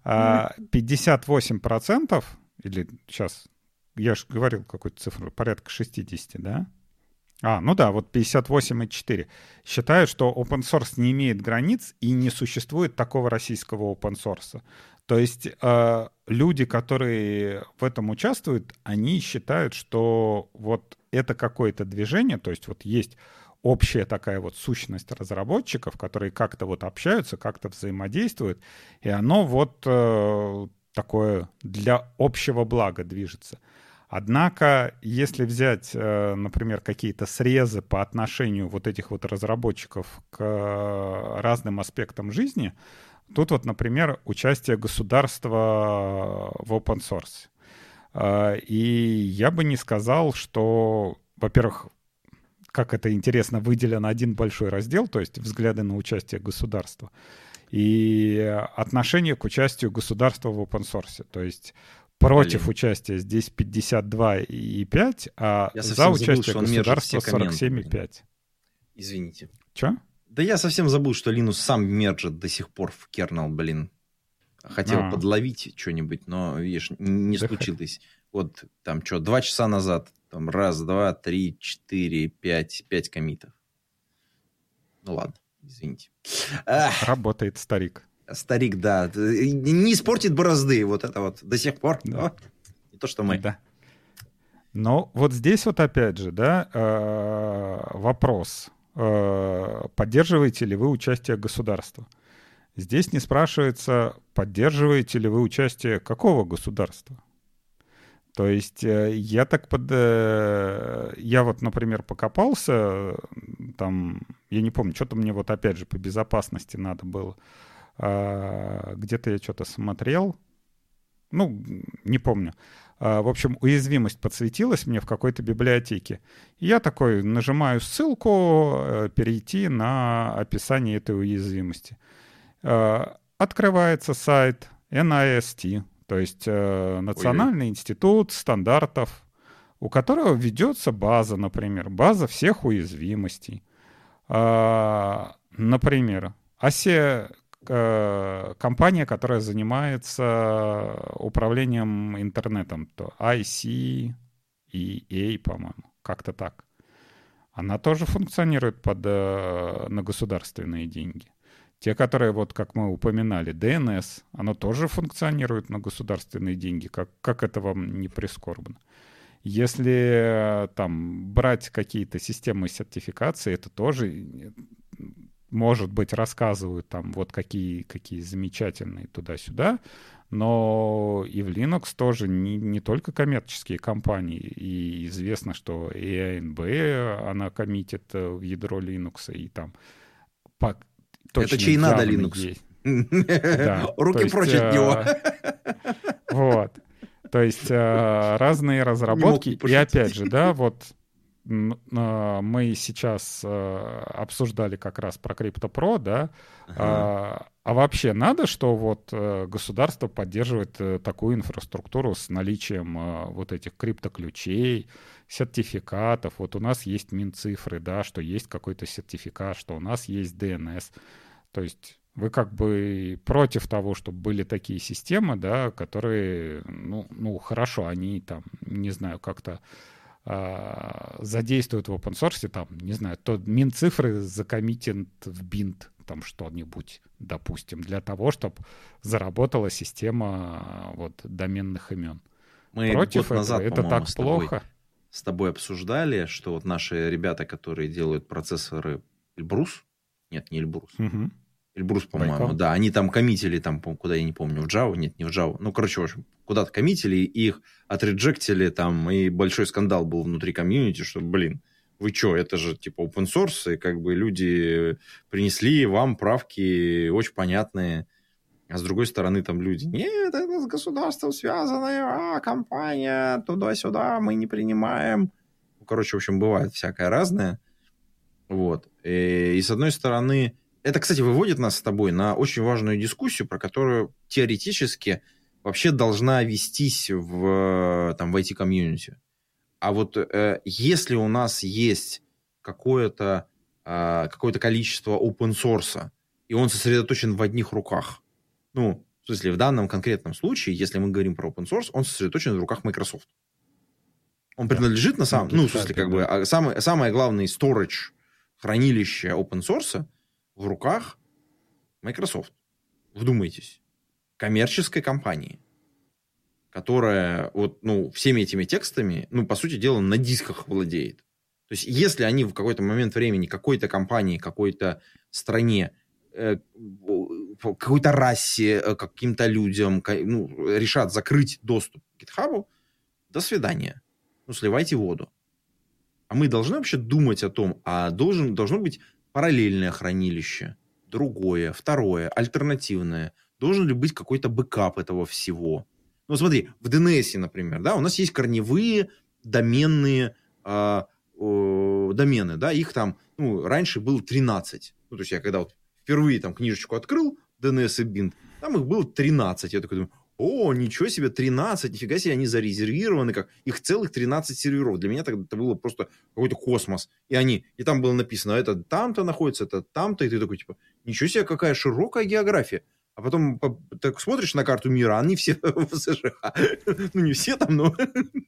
58%, или сейчас, я же говорил какую-то цифру, порядка 60, да? Ну да, вот 58,4. Считают, что open source не имеет границ и не существует такого российского open source. То есть люди, которые в этом участвуют, они считают, что вот это какое-то движение, то есть вот есть общая такая вот сущность разработчиков, которые как-то вот общаются, как-то взаимодействуют, и оно вот такое для общего блага движется. Однако, если взять, например, какие-то срезы по отношению вот этих вот разработчиков к разным аспектам жизни, тут вот, например, участие государства в open source. И я бы не сказал, что, во-первых, как это интересно, выделен один большой раздел, то есть взгляды на участие государства, и отношение к участию государства в open source. То есть против участия здесь 52,5, а за участие государства 47,5. Извините. Че? Да я совсем забыл, что Linux сам мерджит до сих пор в kernel, блин. Хотел подловить что-нибудь, но, видишь, не случилось. Вот там что, 2 часа назад, там 1, 2, 3, 4, 5 коммитов. Ну ладно, извините. Работает старик. Старик, да. Не испортит борозды, вот это вот до сих пор. Да. Не то, что мы. Да. Но вот здесь вот опять же, да, вопрос. Поддерживаете ли вы участие государства? Здесь не спрашивается, поддерживаете ли вы участие какого государства. То есть я вот, например, покопался, там, я не помню, что-то мне вот опять же по безопасности надо было. Где-то я что-то смотрел, ну, не помню. В общем, уязвимость подсветилась мне в какой-то библиотеке. И я такой нажимаю ссылку перейти на описание этой уязвимости. Открывается сайт NIST, то есть Национальный институт стандартов у которого ведется база, например, база всех уязвимостей. Например, компания, которая занимается управлением интернетом, то ICEA, по-моему, как-то так. Она тоже функционирует на государственные деньги. Те, которые, вот как мы упоминали, DNS, оно тоже функционирует на государственные деньги, как это вам не прискорбно. Если там брать какие-то системы сертификации, это тоже, может быть, рассказывают там вот какие замечательные туда-сюда, но и в Linux тоже не только коммерческие компании. И известно, что и ANB, она коммитит в ядро Linux, и там это чей надо Linux. Руки прочь от него. Вот. То есть разные разработки. И опять же, да, вот мы сейчас обсуждали как раз про CryptoPro, да, а вообще надо, что вот государство поддерживает такую инфраструктуру с наличием вот этих криптоключей, сертификатов. Вот у нас есть Минцифры, да, что есть какой-то сертификат, что у нас есть DNS. То есть вы как бы против того, чтобы были такие системы, да, которые, ну хорошо, они там, не знаю, как-то задействуют в open-source, там, не знаю, то Минцифры закоммитят в бинт, там что-нибудь, допустим, для того, чтобы заработала система вот доменных имен. Мы против год назад, этого, это так плохо. С тобой обсуждали, что вот наши ребята, которые делают процессоры Эльбрус, нет, не Эльбрус, Эльбрус, по-моему, да, они там коммитили, там, куда я не помню, в Java, нет, не в Java, ну, короче, в общем, куда-то коммитили, их отреджектили там, и большой скандал был внутри комьюнити, что, блин, вы что, это же типа open source, и как бы люди принесли вам правки очень понятные, а с другой стороны там люди, нет, это с государством связанная компания, туда-сюда мы не принимаем. Ну, короче, в общем, бывает всякое разное. Вот. И с одной стороны, это, кстати, выводит нас с тобой на очень важную дискуссию, про которую теоретически вообще должна вестись в IT-комьюнити. А вот если у нас есть какое-то количество open-source, и он сосредоточен в одних руках, ну, в смысле, в данном конкретном случае, если мы говорим про open-source, он сосредоточен в руках Microsoft. Он принадлежит на самом... Ну, в смысле, как бы, самое главное storage, хранилище open-source в руках Microsoft. Вдумайтесь. Коммерческой компании, которая вот, ну, всеми этими текстами, ну, по сути дела, на дисках владеет. То есть, если они в какой-то момент времени какой-то компании, какой-то стране, какой-то расе, каким-то людям решат закрыть доступ к GitHub, до свидания. Ну, сливайте воду. А мы должны вообще думать о том, а должно быть параллельное хранилище, другое, второе, альтернативное. Должен ли быть какой-то бэкап этого всего? Ну, смотри, в DNS, например, да, у нас есть корневые доменные домены, да, их там, ну, раньше было 13. Ну, то есть я когда вот впервые там книжечку открыл, DNS и Bint, там их было 13. Я такой думаю, о, ничего себе, 13, нифига себе, они зарезервированы, как их целых 13 серверов. Для меня тогда это было просто какой-то космос. И там было написано, это там-то находится, это там-то, и ты такой, типа, ничего себе, какая широкая география. А потом так смотришь на карту мира, они все в США. Ну, не все там, но...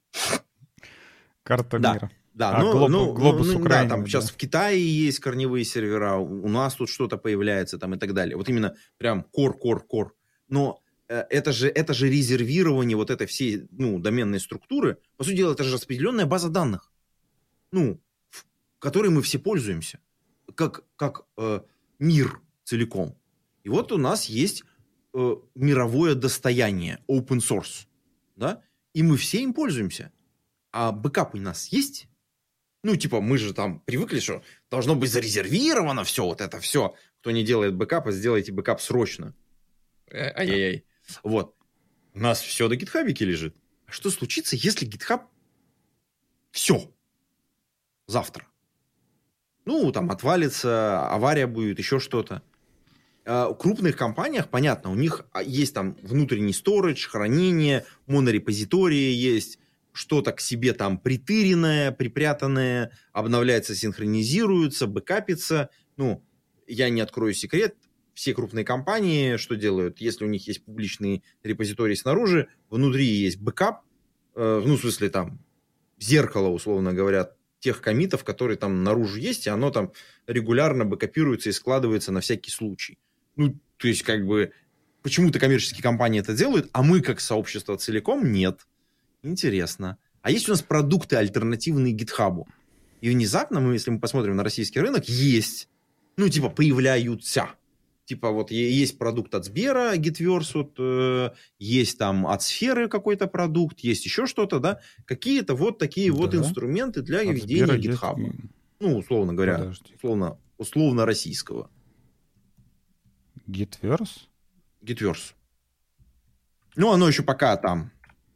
Карта мира. Да, глобус Украины. Да, там сейчас в Китае есть корневые сервера, у нас тут что-то появляется там и так далее. Вот именно прям кор. Но это же резервирование вот этой всей, ну, доменной структуры. По сути дела, это же распределенная база данных, ну, которой мы все пользуемся, как мир целиком. И вот у нас есть мировое достояние, open source, да, и мы все им пользуемся. А бэкап у нас есть? Ну, типа, мы же там привыкли, что должно быть зарезервировано все, вот это все. Кто не делает бэкапа, сделайте бэкап срочно. Ай-яй-яй. Вот. У нас все на гитхабике лежит. А что случится, если гитхаб все завтра? Ну, там отвалится, авария будет, еще что-то. В крупных компаниях, понятно, у них есть там внутренний сторидж, хранение, монорепозитории есть, что-то к себе там притыренное, припрятанное, обновляется, синхронизируется, бэкапится. Ну, я не открою секрет, все крупные компании что делают? Если у них есть публичный репозиторий снаружи, внутри есть бэкап, ну, в смысле, там, зеркало, условно говоря, тех коммитов, которые там наружу есть, и оно там регулярно бэкапируется и складывается на всякий случай. Ну, то есть, как бы, почему-то коммерческие компании это делают, а мы, как сообщество целиком, нет. Интересно. А есть у нас продукты альтернативные GitHub? И внезапно, если мы посмотрим на российский рынок, есть. Ну, типа, появляются. Типа, вот есть продукт от Сбера, Gitverse, вот, есть там от Сферы какой-то продукт, есть еще что-то, да? Какие-то вот такие вот инструменты для ведения GitHub. Есть... Ну, условно говоря, условно российского. Gitverse? Gitverse. Ну, оно еще пока там.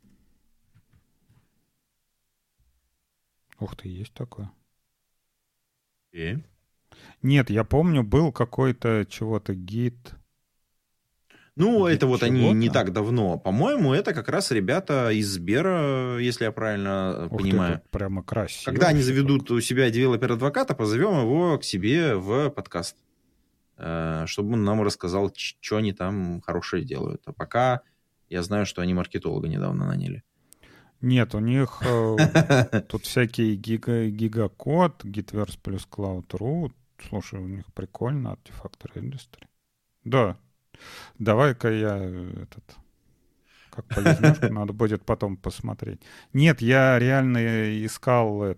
Ух ты, есть такое. И? Нет, я помню, был какой-то чего-то гид. Ну, это вот они не так давно. По-моему, это как раз ребята из Сбера, если я правильно понимаю. Ты, прямо красиво. Когда они заведут у себя девелопер-адвоката, позовем его к себе в подкаст, чтобы он нам рассказал, что они там хорошее делают. А пока я знаю, что они маркетолога недавно наняли. Нет, у них тут всякие гигакод, Gitverse плюс Cloud.ru. Слушай, у них прикольно, Artifactory Industry. Да. Давай-ка я как полезнёшку, надо будет потом посмотреть. Нет, я реально искал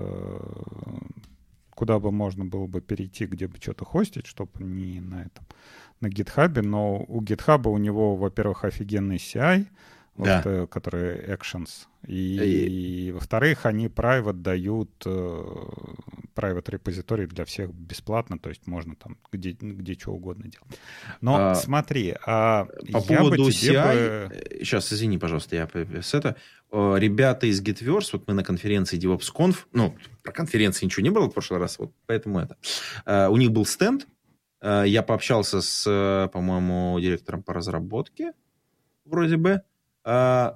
куда бы можно было бы перейти, где бы что-то хостить, чтобы не на GitHub, но у GitHub у него, во-первых, офигенный CI, да. вот, которые actions. И во-вторых, они private дают private репозиторий для всех бесплатно, то есть можно там где что угодно делать. Но смотри, по поводу CI, сейчас, извини, пожалуйста, я ребята из Gitverse, вот мы на конференции DevOpsConf, ну, про конференции ничего не было в прошлый раз, вот поэтому у них был стенд, я пообщался с, по-моему, директором по разработке, вроде бы, у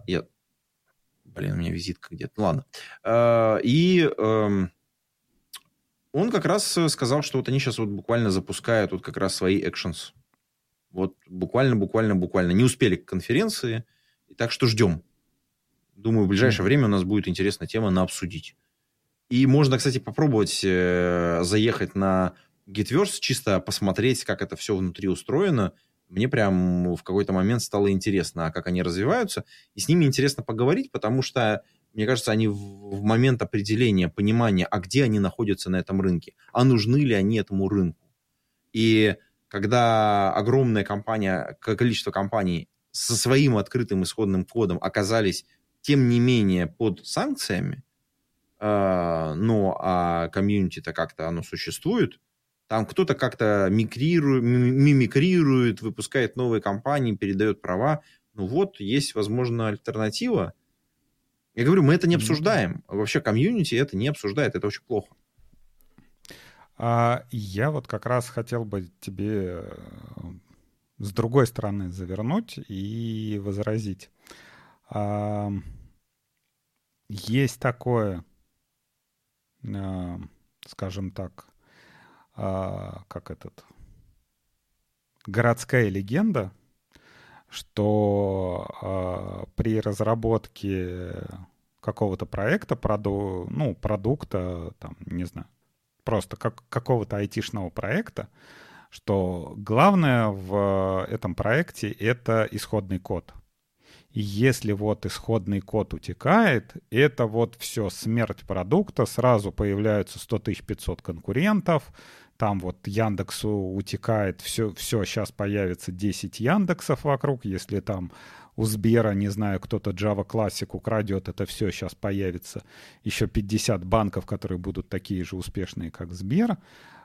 меня визитка где-то. Ладно. И он как раз сказал, что вот они сейчас вот буквально запускают вот как раз свои actions. Вот буквально. Не успели к конференции. Так что ждем. Думаю, в ближайшее время у нас будет интересная тема на обсудить. И можно, кстати, попробовать заехать на Gitverse, чисто посмотреть, как это все внутри устроено. Мне прям в какой-то момент стало интересно, а как они развиваются. И с ними интересно поговорить, потому что, мне кажется, они в момент определения, понимания, а где они находятся на этом рынке, а нужны ли они этому рынку. И когда огромное количество компаний со своим открытым исходным кодом оказались, тем не менее, под санкциями, но комьюнити-то как-то оно существует, там кто-то как-то мимикрирует, выпускает новые компании, передает права. Ну вот, есть, возможно, альтернатива. Я говорю, мы это не обсуждаем. Вообще комьюнити это не обсуждает, это очень плохо. Я вот как раз хотел бы тебе с другой стороны завернуть и возразить. Есть такое, скажем так, городская легенда, что при разработке какого-то проекта, продукта, там, не знаю, просто какого-то айтишного проекта, что главное в этом проекте — это исходный код. И если вот исходный код утекает, это вот все, смерть продукта, сразу появляются 100 500 конкурентов, там вот Яндексу утекает, все, сейчас появится 10 Яндексов вокруг, если там у Сбера, не знаю, кто-то Java Classic украдет, это все, сейчас появится еще 50 банков, которые будут такие же успешные, как Сбер.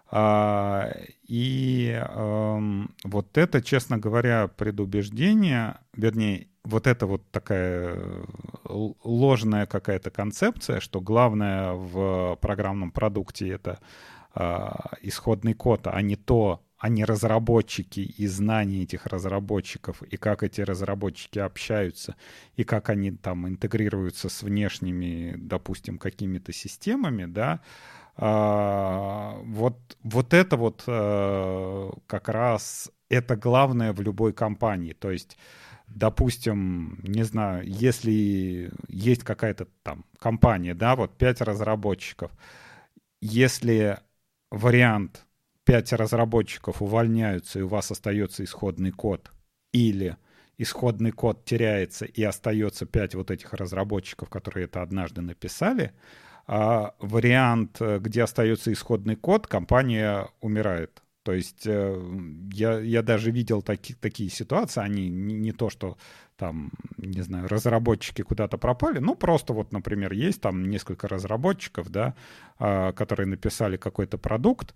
Вот это, честно говоря, предубеждение, вернее, вот это вот такая ложная какая-то концепция, что главное в программном продукте — это исходный код, а не то, а не разработчики и знания этих разработчиков, и как эти разработчики общаются, и как они там интегрируются с внешними, допустим, какими-то системами, да, вот это вот как раз это главное в любой компании. То есть, допустим, не знаю, если есть какая-то там компания, да, вот 5 разработчиков, если вариант 5 разработчиков увольняются, и у вас остается исходный код, или исходный код теряется, и остается 5 вот этих разработчиков, которые это однажды написали, вариант, где остается исходный код, компания умирает. То есть я даже видел такие ситуации, они не то, что там, не знаю, разработчики куда-то пропали, ну просто вот, например, есть там несколько разработчиков, да, которые написали какой-то продукт,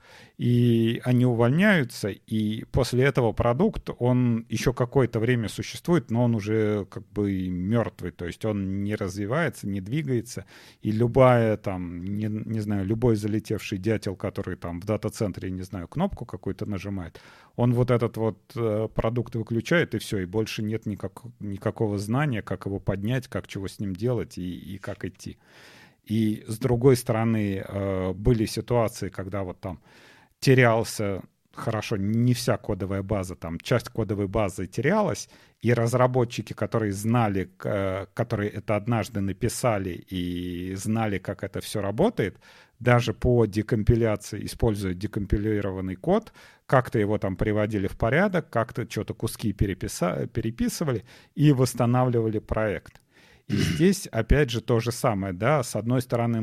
и они увольняются, и после этого продукт, он еще какое-то время существует, но он уже как бы мертвый, то есть он не развивается, не двигается, и любая там, не знаю, любой залетевший дятел, который там в дата-центре, не знаю, кнопку какую-то нажимает, он вот этот вот продукт выключает, и все, и больше нет никакого знания, как его поднять, как чего с ним делать и как идти. И с другой стороны, были ситуации, когда вот там терялся, хорошо, не вся кодовая база, там часть кодовой базы терялась, и разработчики, которые знали, которые это однажды написали и знали, как это все работает, даже по декомпиляции, используя декомпилированный код, как-то его там приводили в порядок, как-то что-то куски переписывали и восстанавливали проект. И здесь, опять же, то же самое, да, с одной стороны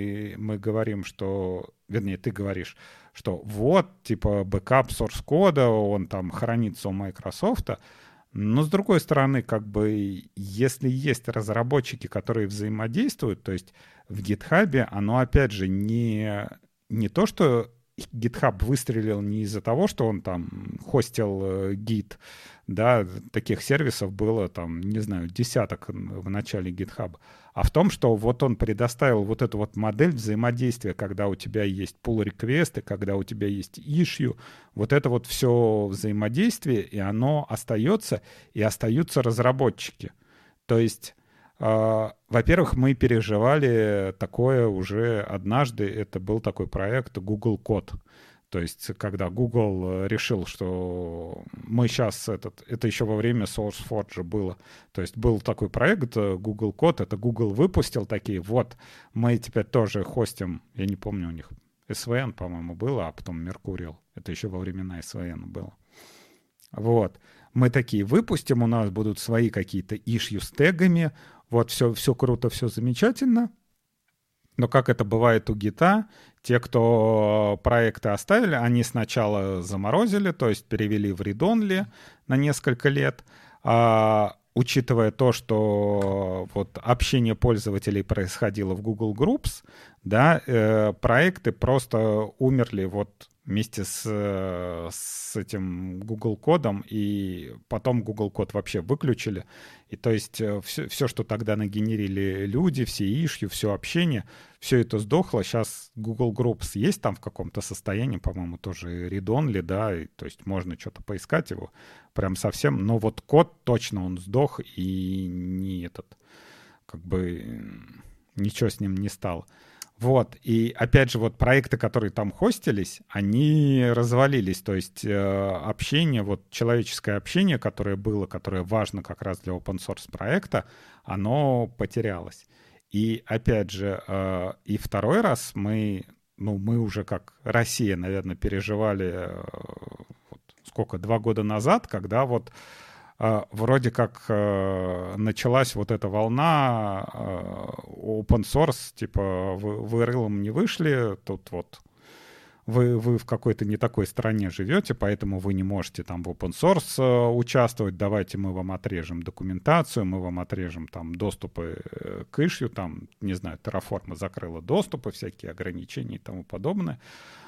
мы говорим, что, вернее, ты говоришь, что вот, типа, бэкап source кода, он там хранится у Microsoft, но с другой стороны, как бы, если есть разработчики, которые взаимодействуют, то есть в GitHub оно, опять же, не то, что GitHub выстрелил не из-за того, что он там хостил Git, да, таких сервисов было там, не знаю, десяток в начале GitHub, а в том, что вот он предоставил вот эту вот модель взаимодействия, когда у тебя есть pull-реквесты, когда у тебя есть issue, вот это вот все взаимодействие, и оно остается, и остаются разработчики. То есть, во-первых, мы переживали такое уже однажды, это был такой проект Google Код. То есть, когда Google решил, что мы сейчас это еще во время SourceForge было. То есть был такой проект Google Код, это Google выпустил такие, вот, мы теперь тоже хостим, я не помню, у них SVN, по-моему, было, а потом Mercurial. Это еще во времена SVN было. Вот. Мы такие выпустим, у нас будут свои какие-то issue с тегами, вот все круто, все замечательно. Но как это бывает у Гита, те, кто проекты оставили, они сначала заморозили, то есть перевели в read-only на несколько лет, учитывая то, что вот общение пользователей происходило в Google Groups, да, проекты просто умерли вот вместе с этим Google кодом, и потом Google код вообще выключили. И то есть все, что тогда нагенерили люди, все ишью, все общение, все это сдохло. Сейчас Google Groups есть там в каком-то состоянии, по-моему, тоже read-only, да, и, то есть можно что-то поискать его прям совсем. Но вот код точно он сдох, и не как бы ничего с ним не стало. Вот, и опять же, вот проекты, которые там хостились, они развалились, то есть общение, вот человеческое общение, которое было, которое важно как раз для open-source проекта, оно потерялось. И опять же, и второй раз мы уже как Россия, наверное, переживали, вот, сколько, 2 года назад, когда вот вроде как началась вот эта волна open source, типа вы RL не вышли, тут вот вы в какой-то не такой стране живете, поэтому вы не можете там в open source участвовать, давайте мы вам отрежем документацию, мы вам отрежем там доступы к issue, там, не знаю, Terraform закрыла доступы, всякие ограничения и тому подобное.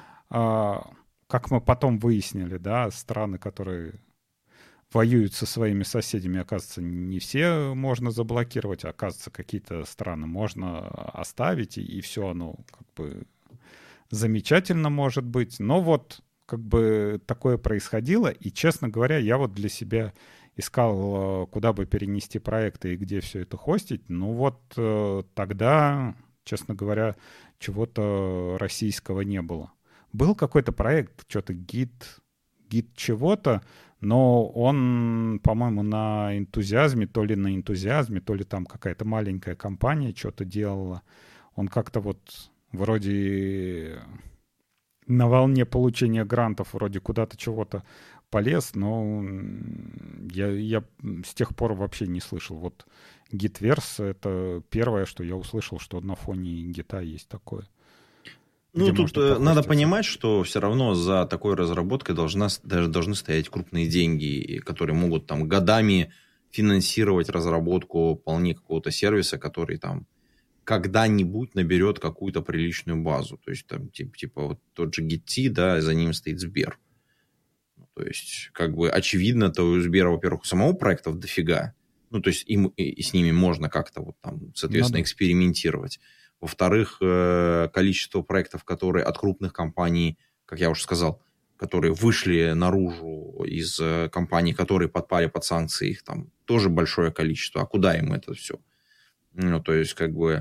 Как мы потом выяснили, да, страны, которые воюют со своими соседями, оказывается, не все можно заблокировать, оказывается, какие-то страны можно оставить, и все оно как бы замечательно может быть. Но вот как бы такое происходило. И, честно говоря, я вот для себя искал, куда бы перенести проекты и где все это хостить. Ну вот тогда, честно говоря, чего-то российского не было. Был какой-то проект, что-то гид чего-то, но он, по-моему, на энтузиазме, то ли там какая-то маленькая компания что-то делала. Он как-то вот вроде на волне получения грантов вроде куда-то чего-то полез, но я с тех пор вообще не слышал. Вот Gitverse — это первое, что я услышал, что на фоне гита есть такое. Ну, тут надо понимать, что все равно за такой разработкой должны стоять крупные деньги, которые могут там годами финансировать разработку вполне какого-то сервиса, который там когда-нибудь наберет какую-то приличную базу. То есть там типа вот тот же Git, да, за ним стоит Сбер. То есть как бы очевидно, то у Сбера, во-первых, у самого проектов дофига. Ну, то есть им и с ними можно как-то вот там, соответственно, экспериментировать. Во-вторых, количество проектов, которые от крупных компаний, как я уже сказал, которые вышли наружу из компаний, которые подпали под санкции, их там тоже большое количество. А куда им это все? Ну, то есть, как бы...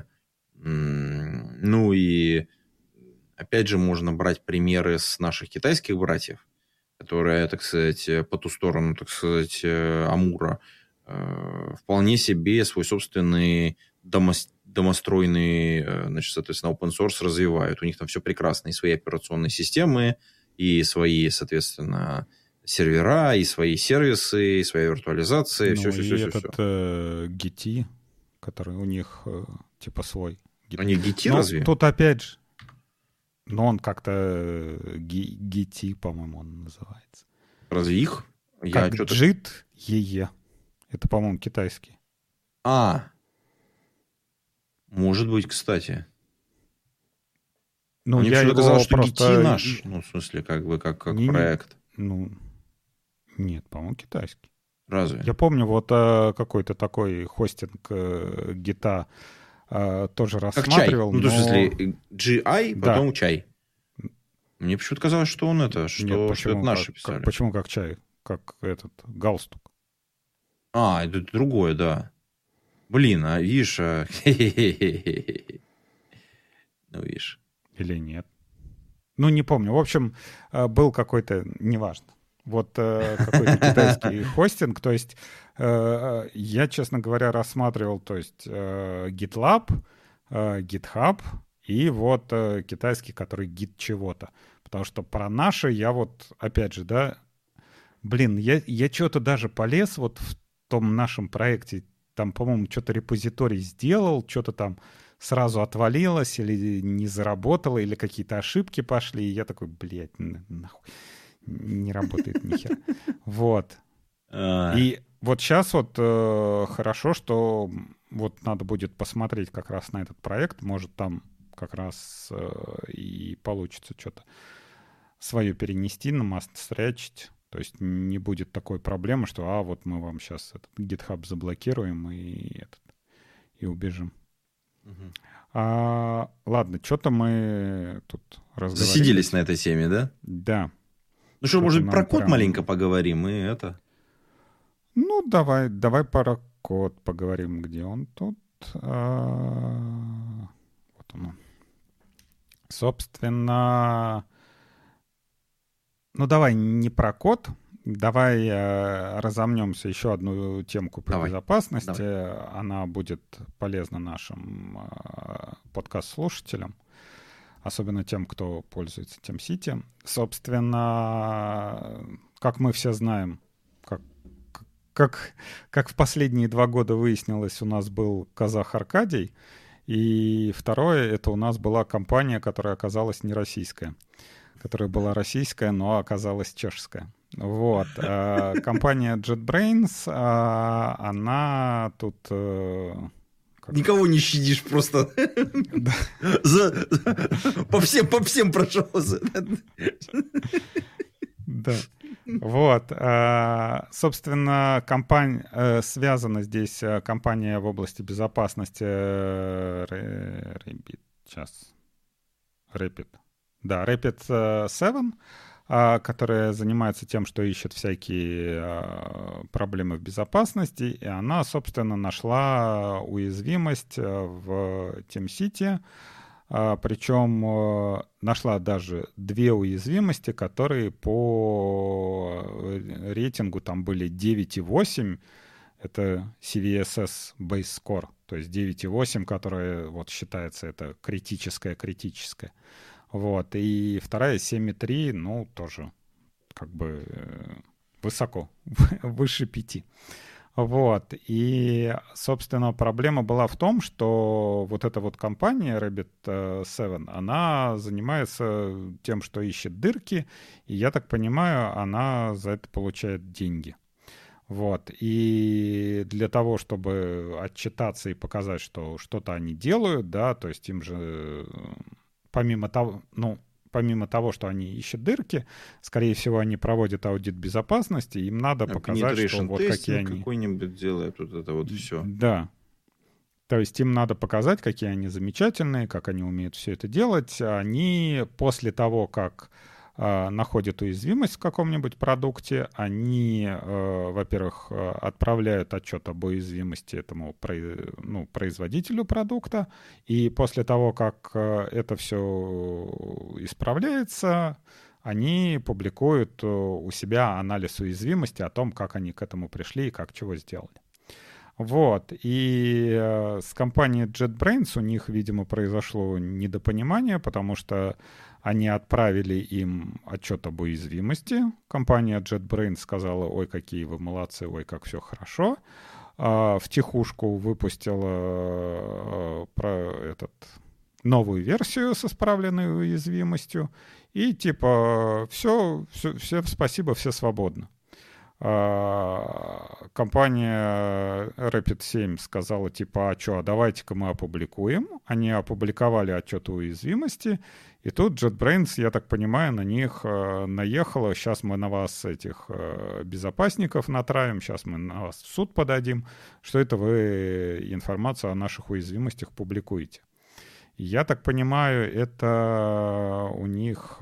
Ну, и опять же, можно брать примеры с наших китайских братьев, которые, так сказать, по ту сторону, так сказать, Амура, вполне себе свой собственный домостроенный, значит, соответственно, open source развивают. У них там все прекрасно. И свои операционные системы, и свои, соответственно, сервера, и свои сервисы, и своя виртуализация, ну, все. И этот GT, который у них типа свой. У них GT но разве? Тут опять же, но он как-то GT, по-моему, он называется. Разве их? Как JIT EE. Это, по-моему, китайский. Может быть, кстати. Ну, мне я казалось, что просто... GT наш, ну, в смысле, как бы, как проект. Ну, нет, по-моему, китайский. Разве? Я помню, вот какой-то такой хостинг гита тоже рассматривал. Как чай. Ну, в смысле, GI, потом да. чай. Мне почему-то казалось, что он это, что это наши писали. Почему как чай? Как этот галстук. Это другое, да. Блин, видишь... Ну, видишь. Или нет. Ну, не помню. В общем, был какой-то... Неважно. Вот какой-то китайский хостинг. То есть я, честно говоря, рассматривал, то есть GitLab, GitHub и вот китайский, который Git чего-то. Потому что про наши я вот, опять же, да, блин, я что-то даже полез вот в том нашем проекте, там, по-моему, что-то репозиторий сделал, что-то там сразу отвалилось или не заработало, или какие-то ошибки пошли, и я такой, блядь, нахуй, не работает ни хера. Вот. И вот сейчас вот хорошо, что вот надо будет посмотреть как раз на этот проект, может там как раз и получится что-то свое перенести, намастерячить. То есть не будет такой проблемы, что вот мы вам сейчас этот GitHub заблокируем и убежим. Ладно, что-то мы тут разговаривали. Засиделись на этой теме, да? Да. Ну что, может быть, про код маленько поговорим и это? Ну, давай про код поговорим, где он тут. Вот он. Собственно... Ну, давай не про код. Давай разомнемся еще одну темку по безопасности. Давай. Она будет полезна нашим подкаст-слушателям, особенно тем, кто пользуется TeamCity. Собственно, как мы все знаем, как в последние 2 года выяснилось, у нас был казах Аркадий, и второе, это у нас была компания, которая оказалась не российская, которая была российская, но оказалась чешская. Вот. Компания JetBrains, она тут... Никого не щадишь просто. По всем прошелся. Да. Вот. Собственно, связана здесь компания в области безопасности Rapid. Да, Rapid 7. которая занимается тем, что ищет всякие проблемы в безопасности, и она, собственно, нашла уязвимость в TeamCity, причем нашла даже 2 уязвимости, которые по рейтингу там были 9,8, это CVSS Base Score, то есть 9,8, которая вот считается это критическая. Вот. И вторая 7,3, ну, тоже как бы высоко, выше 5. Вот. И, собственно, проблема была в том, что вот эта вот компания Rabbit 7, она занимается тем, что ищет дырки, и, я так понимаю, она за это получает деньги. Вот. И для того, чтобы отчитаться и показать, что что-то они делают, да, то есть им же помимо того, что они ищут дырки, скорее всего, они проводят аудит безопасности, им надо показать, что вот какие они... какой-нибудь делают, вот это вот все. Да. То есть им надо показать, какие они замечательные, как они умеют все это делать. Они после того, как находят уязвимость в каком-нибудь продукте, они, во-первых, отправляют отчет об уязвимости этому производителю продукта, и после того, как это все исправляется, они публикуют у себя анализ уязвимости о том, как они к этому пришли и как чего сделали. Вот. И с компанией JetBrains у них, видимо, произошло недопонимание, потому что они отправили им отчет об уязвимости. Компания JetBrains сказала: ой, какие вы молодцы, ой, как все хорошо. Втихушку выпустила новую версию с исправленной уязвимостью. И типа, все, спасибо, все свободны. Компания Rapid 7 сказала типа: а что, давайте-ка мы опубликуем. Они опубликовали отчет о уязвимости, и тут JetBrains, я так понимаю, на них наехала: сейчас мы на вас этих безопасников натравим, сейчас мы на вас в суд подадим, что это вы информацию о наших уязвимостях публикуете. Я так понимаю, это у них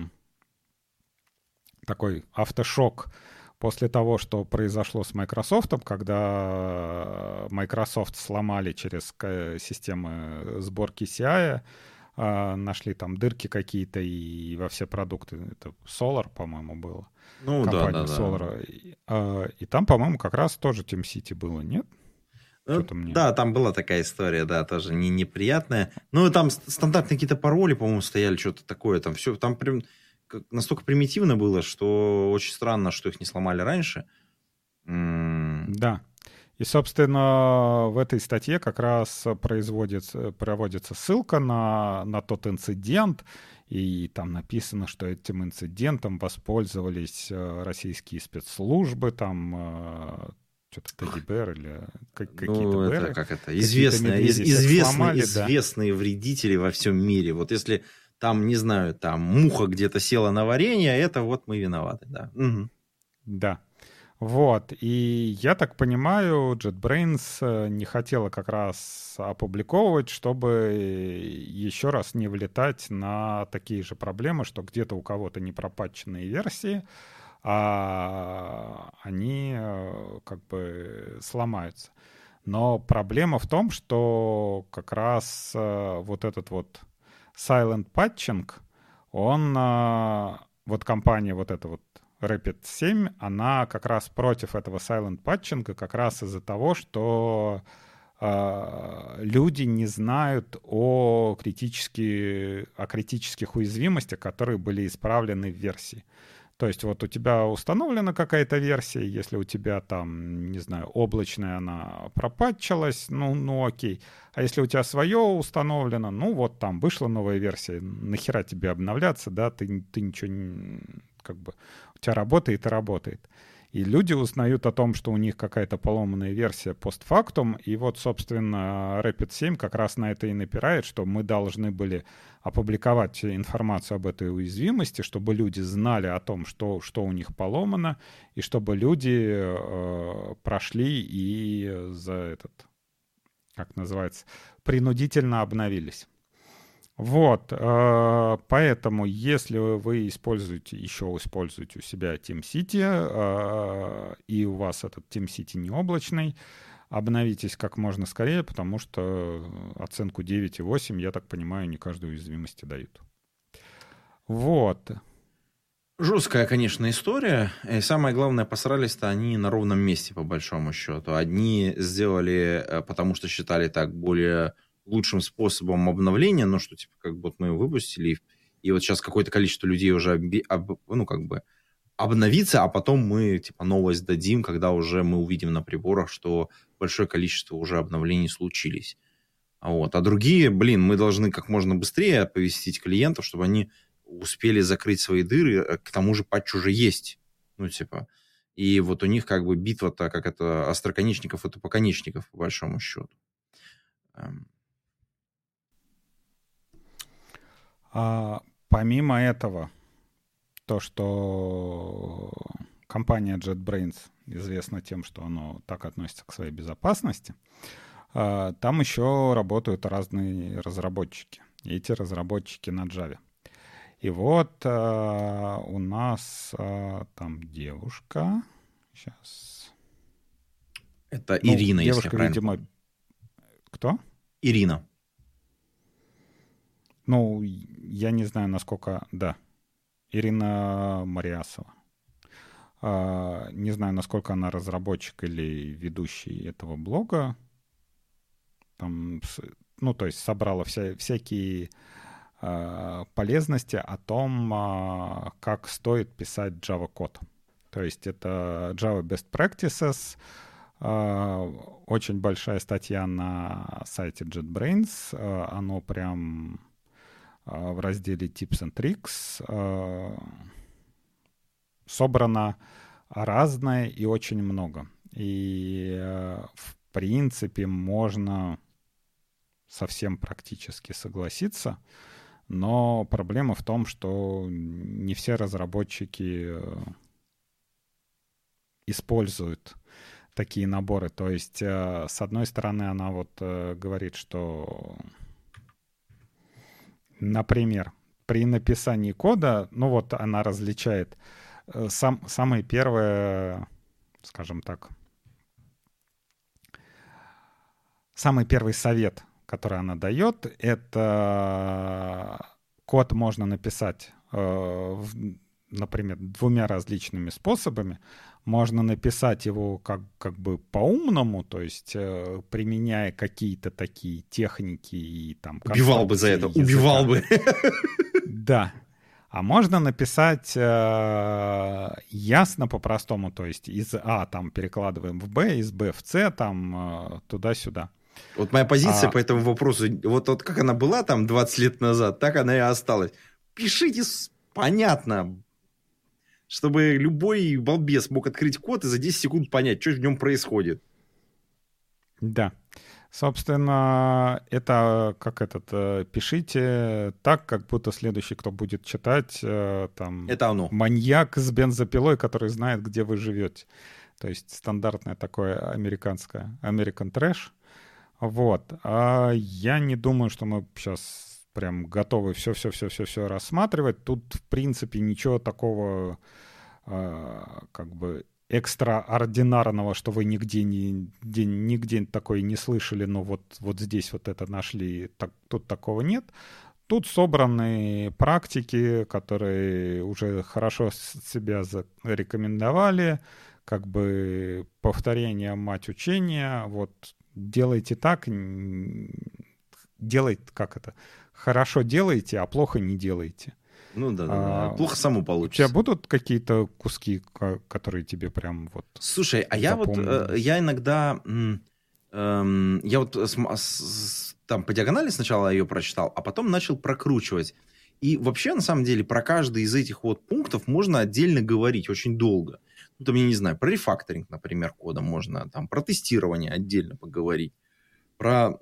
такой автошок после того, что произошло с Microsoft, когда Microsoft сломали через системы сборки CI, нашли там дырки какие-то и во все продукты. Это Solar, по-моему, было. Ну, компания Solar. И там, по-моему, как раз тоже TeamCity было, нет? Да, там была такая история, да, тоже неприятная. Ну, там стандартные какие-то пароли, по-моему, стояли, что-то такое. Там все, там прям настолько примитивно было, что очень странно, что их не сломали раньше. Да. И, собственно, в этой статье как раз проводится ссылка на тот инцидент, и там написано, что этим инцидентом воспользовались российские спецслужбы, там что-то Teddy Bear или какие-то бэры. Это как это? Известные вредители во всем мире. Вот если там, не знаю, там муха где-то села на варенье, это вот мы виноваты, да. Угу. Да. Вот. И я так понимаю, JetBrains не хотела как раз опубликовывать, чтобы еще раз не влетать на такие же проблемы, что где-то у кого-то не пропатченные версии, а они как бы сломаются. Но проблема в том, что как раз вот этот вот silent patching, он, вот компания вот эта вот Rapid 7, она как раз против этого silent patching, как раз из-за того, что люди не знают о критических уязвимостях, которые были исправлены в версии. То есть вот у тебя установлена какая-то версия, если у тебя там, не знаю, облачная, она пропатчилась, ну окей. А если у тебя свое установлено, ну вот там вышла новая версия, нахера тебе обновляться, да, ты ничего не... как бы у тебя работает и работает. И люди узнают о том, что у них какая-то поломанная версия постфактум, и вот, собственно, Rapid 7 как раз на это и напирает, что мы должны были опубликовать информацию об этой уязвимости, чтобы люди знали о том, что у них поломано, и чтобы люди прошли и за этот, как называется, принудительно обновились. Вот, поэтому, если вы используете у себя TeamCity, и у вас этот TeamCity не облачный, обновитесь как можно скорее, потому что оценку 9,8, я так понимаю, не каждой уязвимости дают. Вот. Жесткая, конечно, история. И самое главное, посрались-то они на ровном месте, по большому счету. Одни сделали, потому что считали так более лучшим способом обновления, ну, что, типа, как бы вот мы его выпустили, и вот сейчас какое-то количество людей уже, ну, как бы обновится, а потом мы, типа, новость дадим, когда уже мы увидим на приборах, что большое количество уже обновлений случились. Вот. А другие, мы должны как можно быстрее оповестить клиентов, чтобы они успели закрыть свои дыры, к тому же патч уже есть. Ну, типа. И вот у них как бы битва-то, как это, остроконечников и тупоконечников, по большому счету. Помимо этого, то, что компания JetBrains известна тем, что она так относится к своей безопасности, там еще работают разные разработчики. И эти разработчики на Java. И вот у нас там девушка. Сейчас. Это Ирина, девушка, если я правильно видимо... помню. Кто? Ирина. Ну, я не знаю, насколько... Да. Ирина Мариасова. Не знаю, насколько она разработчик или ведущий этого блога. Там, ну, то есть собрала всякие полезности о том, как стоит писать Java-код. То есть это Java Best Practices, очень большая статья на сайте JetBrains, оно прям в разделе Tips and Tricks собрано разное и очень много. И в принципе можно совсем практически согласиться, но проблема в том, что не все разработчики используют такие наборы. То есть, с одной стороны, она вот говорит, что, например, при написании кода, ну вот она различает самое первое, скажем так, самый первый совет, который она дает, это код можно написать, например, двумя различными способами. Можно написать его как бы по-умному, то есть применяя какие-то такие техники и там... Убивал бы за это, убивал бы. Да. А можно написать ясно по-простому, то есть из А там перекладываем в Б, из Б в С, там туда-сюда. Вот моя позиция по этому вопросу, вот как она была там 20 лет назад, так она и осталась. Пишите понятно, чтобы любой балбес мог открыть код и за 10 секунд понять, что в нем происходит. Да. Собственно, это пишите так, как будто следующий, кто будет читать, там... Это оно. Маньяк с бензопилой, который знает, где вы живете. То есть стандартное такое американское, American Trash. Вот. А я не думаю, что мы сейчас прям готовы все рассматривать. Тут, в принципе, ничего такого как бы экстраординарного, что вы нигде такое не слышали, но вот здесь вот это нашли, тут такого нет. Тут собраны практики, которые уже хорошо себя зарекомендовали, как бы повторение мать учения, вот делайте так, хорошо делайте, а плохо не делайте. Ну да. Плохо само получится. У тебя будут какие-то куски, которые тебе прям вот... Слушай, а я иногда... Я вот там по диагонали сначала ее прочитал, а потом начал прокручивать. И вообще, на самом деле, про каждый из этих вот пунктов можно отдельно говорить очень долго. Ну, там, я не знаю, про рефакторинг, например, кода можно, там, про тестирование отдельно поговорить, про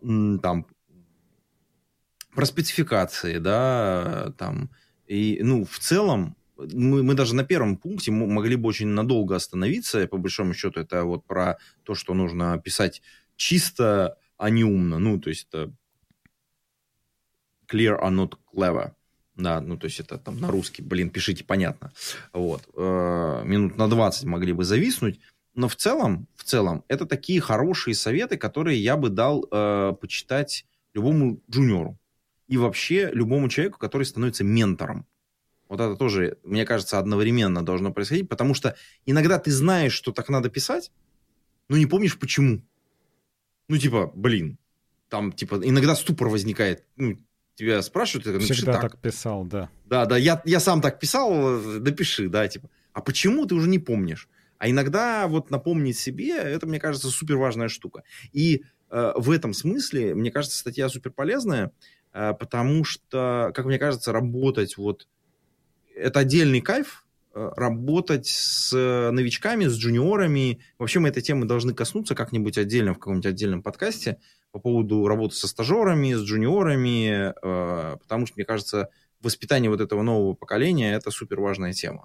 спецификации, да, там... И, ну, в целом, мы даже на первом пункте могли бы очень надолго остановиться, по большому счету, это вот про то, что нужно писать чисто, а не умно. Ну, то есть это clear or not clever. Да, ну, то есть это там на русский, пишите, понятно. Вот. Минут на 20 могли бы зависнуть. Но в целом, это такие хорошие советы, которые я бы дал почитать любому джуниору. И вообще любому человеку, который становится ментором. Вот это тоже, мне кажется, одновременно должно происходить, потому что иногда ты знаешь, что так надо писать, но не помнишь, почему. Ну, типа, там, типа, иногда ступор возникает. Ну, тебя спрашивают, ты напиши всегда так. Так писал, да. Да, я сам так писал, допиши, да, типа. А почему, ты уже не помнишь. А иногда вот напомнить себе, это, мне кажется, супер важная штука. И в этом смысле, мне кажется, статья супер полезная, потому что, как мне кажется, работать вот... Это отдельный кайф, работать с новичками, с джуниорами. Вообще мы этой темы должны коснуться как-нибудь отдельно, в каком-нибудь отдельном подкасте по поводу работы со стажерами, с джуниорами, потому что, мне кажется, воспитание вот этого нового поколения – это супер важная тема.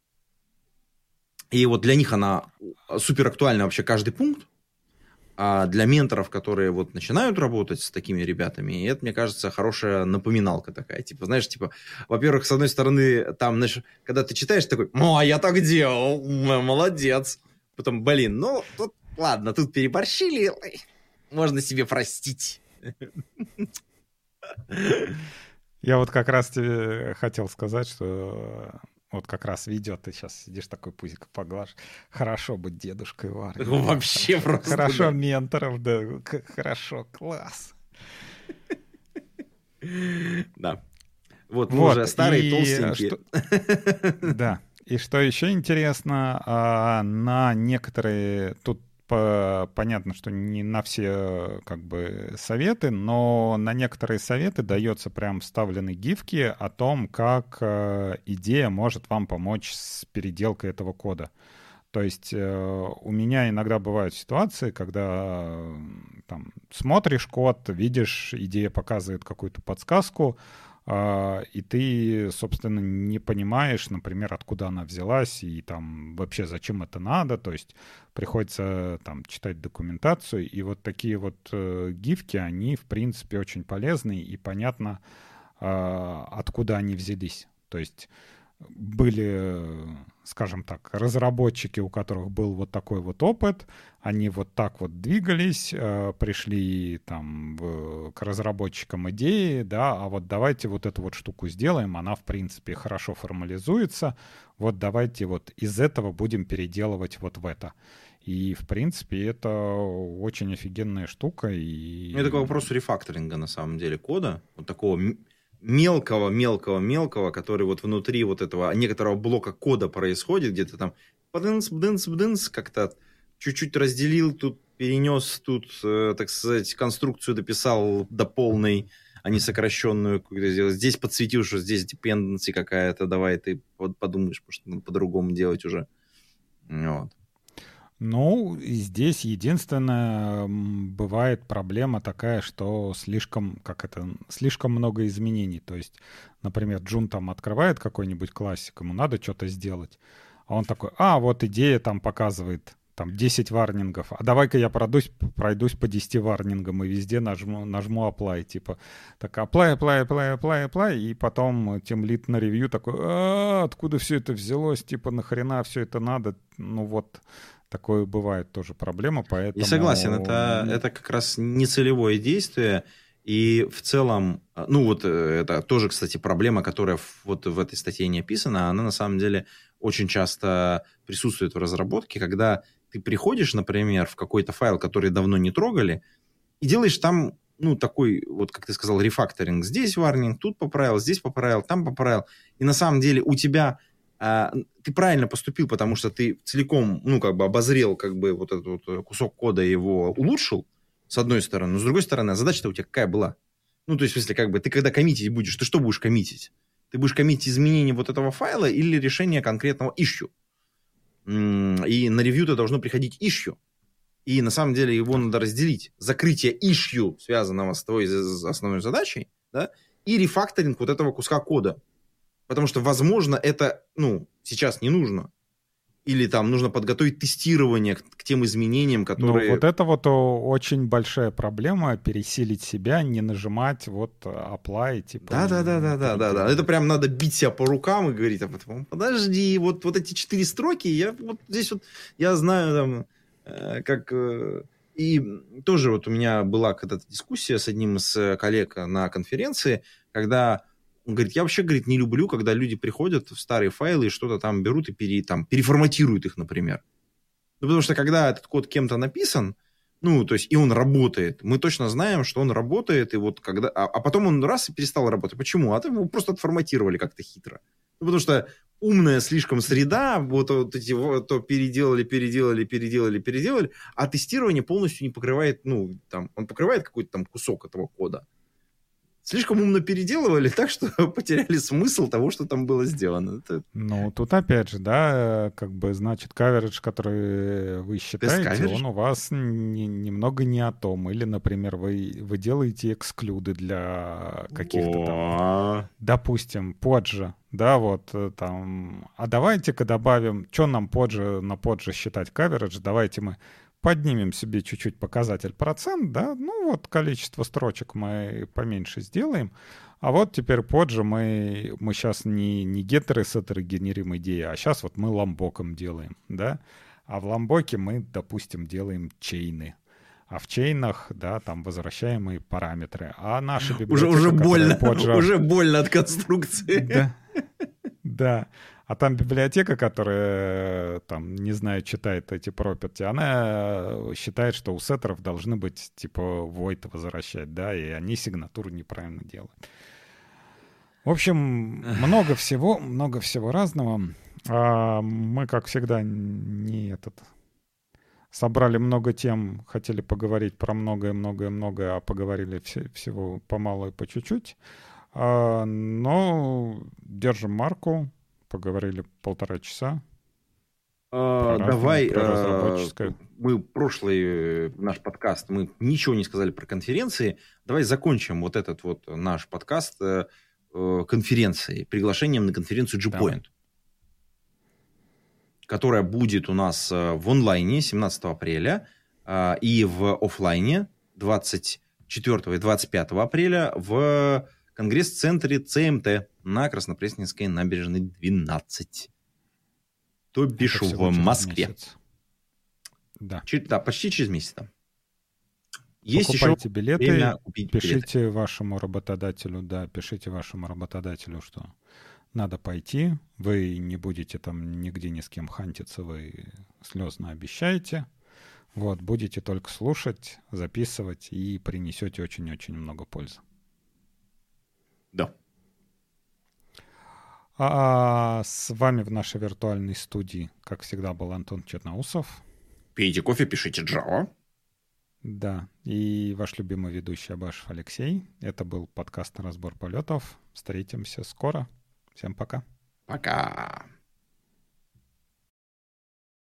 И вот для них она супер актуальна вообще каждый пункт. А для менторов, которые вот начинают работать с такими ребятами, это, мне кажется, хорошая напоминалка такая. Типа, знаешь, типа, во-первых, с одной стороны, там, знаешь, когда ты читаешь, такой, я так делал, молодец. Потом, ну, тут, ладно, тут переборщили, можно себе простить. Я вот как раз тебе хотел сказать, что вот как раз видео, ты сейчас сидишь такой пузико поглажешь. Хорошо быть дедушкой в армии. Вообще просто. Хорошо, да. Менторов, да. Хорошо, класс. Да. Вот мы уже старые, толстенькие. Да. И что еще интересно, на некоторые... Тут понятно, что не на все как бы советы, но на некоторые советы дается прям вставлены гифки о том, как идея может вам помочь с переделкой этого кода. То есть у меня иногда бывают ситуации, когда там смотришь код, видишь, идея показывает какую-то подсказку, и ты, собственно, не понимаешь, например, откуда она взялась и там вообще зачем это надо. То есть приходится там читать документацию, и вот такие вот гифки, они, в принципе, очень полезны, и понятно, откуда они взялись. То есть были, скажем так, разработчики, у которых был вот такой вот опыт, они вот так вот двигались, пришли там к разработчикам идеи, да, а вот давайте вот эту вот штуку сделаем, она, в принципе, хорошо формализуется, вот давайте вот из этого будем переделывать вот в это. И, в принципе, это очень офигенная штука. И... Это к вопросу рефакторинга, на самом деле, кода, вот такого мелкого, который вот внутри вот этого некоторого блока кода происходит, где-то там бдынс, как-то чуть-чуть разделил, тут перенес, тут, так сказать, конструкцию дописал до полной, а не сокращенную какую-то сделал. Здесь подсветил, что здесь dependency какая-то, давай ты подумаешь, потому что надо по-другому делать уже. Вот. Ну, здесь единственная бывает проблема такая, что слишком много изменений. То есть, например, Джун там открывает какой-нибудь классик, ему надо что-то сделать, а он такой, вот идея там показывает там 10 варнингов, а давай-ка я пройдусь по 10 варнингам и везде нажму apply, типа, так apply, и потом тимлид на ревью такой, откуда все это взялось, типа, нахрена все это надо, ну вот... Такое бывает тоже проблема, поэтому... Я согласен, это как раз нецелевое действие, и в целом, ну вот это тоже, кстати, проблема, которая вот в этой статье не описана, она на самом деле очень часто присутствует в разработке, когда ты приходишь, например, в какой-то файл, который давно не трогали, и делаешь там, ну, такой, вот как ты сказал, рефакторинг. Здесь варнинг, тут поправил, здесь поправил, там поправил, и на самом деле у тебя... ты правильно поступил, потому что ты целиком, ну, как бы обозрел, как бы, вот этот вот кусок кода, его улучшил, с одной стороны, но с другой стороны, задача-то у тебя какая была? Ну, то есть, в смысле, как бы, ты когда коммитить будешь, ты что будешь коммитить? Ты будешь коммитить изменение вот этого файла или решение конкретного issue? И на ревью-то должно приходить issue. И на самом деле его надо разделить. Закрытие issue, связанного с твоей основной задачей, да, и рефакторинг вот этого куска кода. Потому что, возможно, это, ну, сейчас не нужно. Или там нужно подготовить тестирование к тем изменениям, которые... Ну, вот это вот очень большая проблема, пересилить себя, не нажимать вот apply, типа... Да. Это прям надо бить себя по рукам и говорить, подожди, вот эти 4 строки, я вот здесь вот, я знаю там, как... И тоже вот у меня была когда-то дискуссия с одним из коллег на конференции, когда... Он говорит, я вообще, говорит, не люблю, когда люди приходят в старые файлы и что-то там берут и переформатируют их, например. Ну, потому что когда этот код кем-то написан, ну, то есть, и он работает, мы точно знаем, что он работает, и вот когда... А потом он раз и перестал работать. Почему? А то его просто отформатировали как-то хитро. Ну, потому что умная слишком среда, вот эти то переделали, а тестирование полностью не покрывает, ну, там, он покрывает какой-то там кусок этого кода. Слишком умно переделывали так, что потеряли смысл того, что там было сделано. Ну, тут опять же, да, как бы, значит, каверидж, который вы считаете, он у вас немного не о том. Или, например, вы делаете эксклюды для каких-то там, допустим, поджа, да, вот там. А давайте-ка добавим, что нам на поджа считать каверидж, давайте мы поднимем себе чуть-чуть показатель процент, да, ну вот количество строчек мы поменьше сделаем, а вот теперь позже мы сейчас не геттеры, сеттеры генерим идеи, а сейчас вот мы ламбоком делаем, да, а в ламбоке мы, допустим, делаем чейны, а в чейнах, да, там возвращаемые параметры, а наши библиотеки... Уже больно от конструкции. Да. А там библиотека, которая, там, не знаю, читает эти property, она считает, что у сеттеров должны быть, типа, void возвращать, да, и они сигнатуру неправильно делают. В общем, много всего разного. Мы, как всегда, собрали много тем, хотели поговорить про многое, а поговорили всего помалу и по чуть-чуть. Но держим марку. Поговорили 1,5 часа. Давай, мы прошлый наш подкаст, мы ничего не сказали про конференции. Давай закончим вот этот вот наш подкаст конференцией, приглашением на конференцию G-Point, которая будет у нас в онлайне 17 апреля и в офлайне 24 и 25 апреля в конгресс-центре ЦМТ на Краснопресненской набережной 12. То бишь в Москве. Да. Почти через месяц там. Есть покупайте еще билеты, пишите вашему работодателю, что надо пойти, вы не будете там нигде ни с кем хантиться, вы слезно обещаете. Вот, будете только слушать, записывать и принесете очень-очень много пользы. Да. А с вами в нашей виртуальной студии, как всегда, был Антон Черноусов. Пейте кофе, пишите Java. Да, и ваш любимый ведущий Абашев Алексей. Это был подкаст «Разбор полетов». Встретимся скоро. Всем пока. Пока.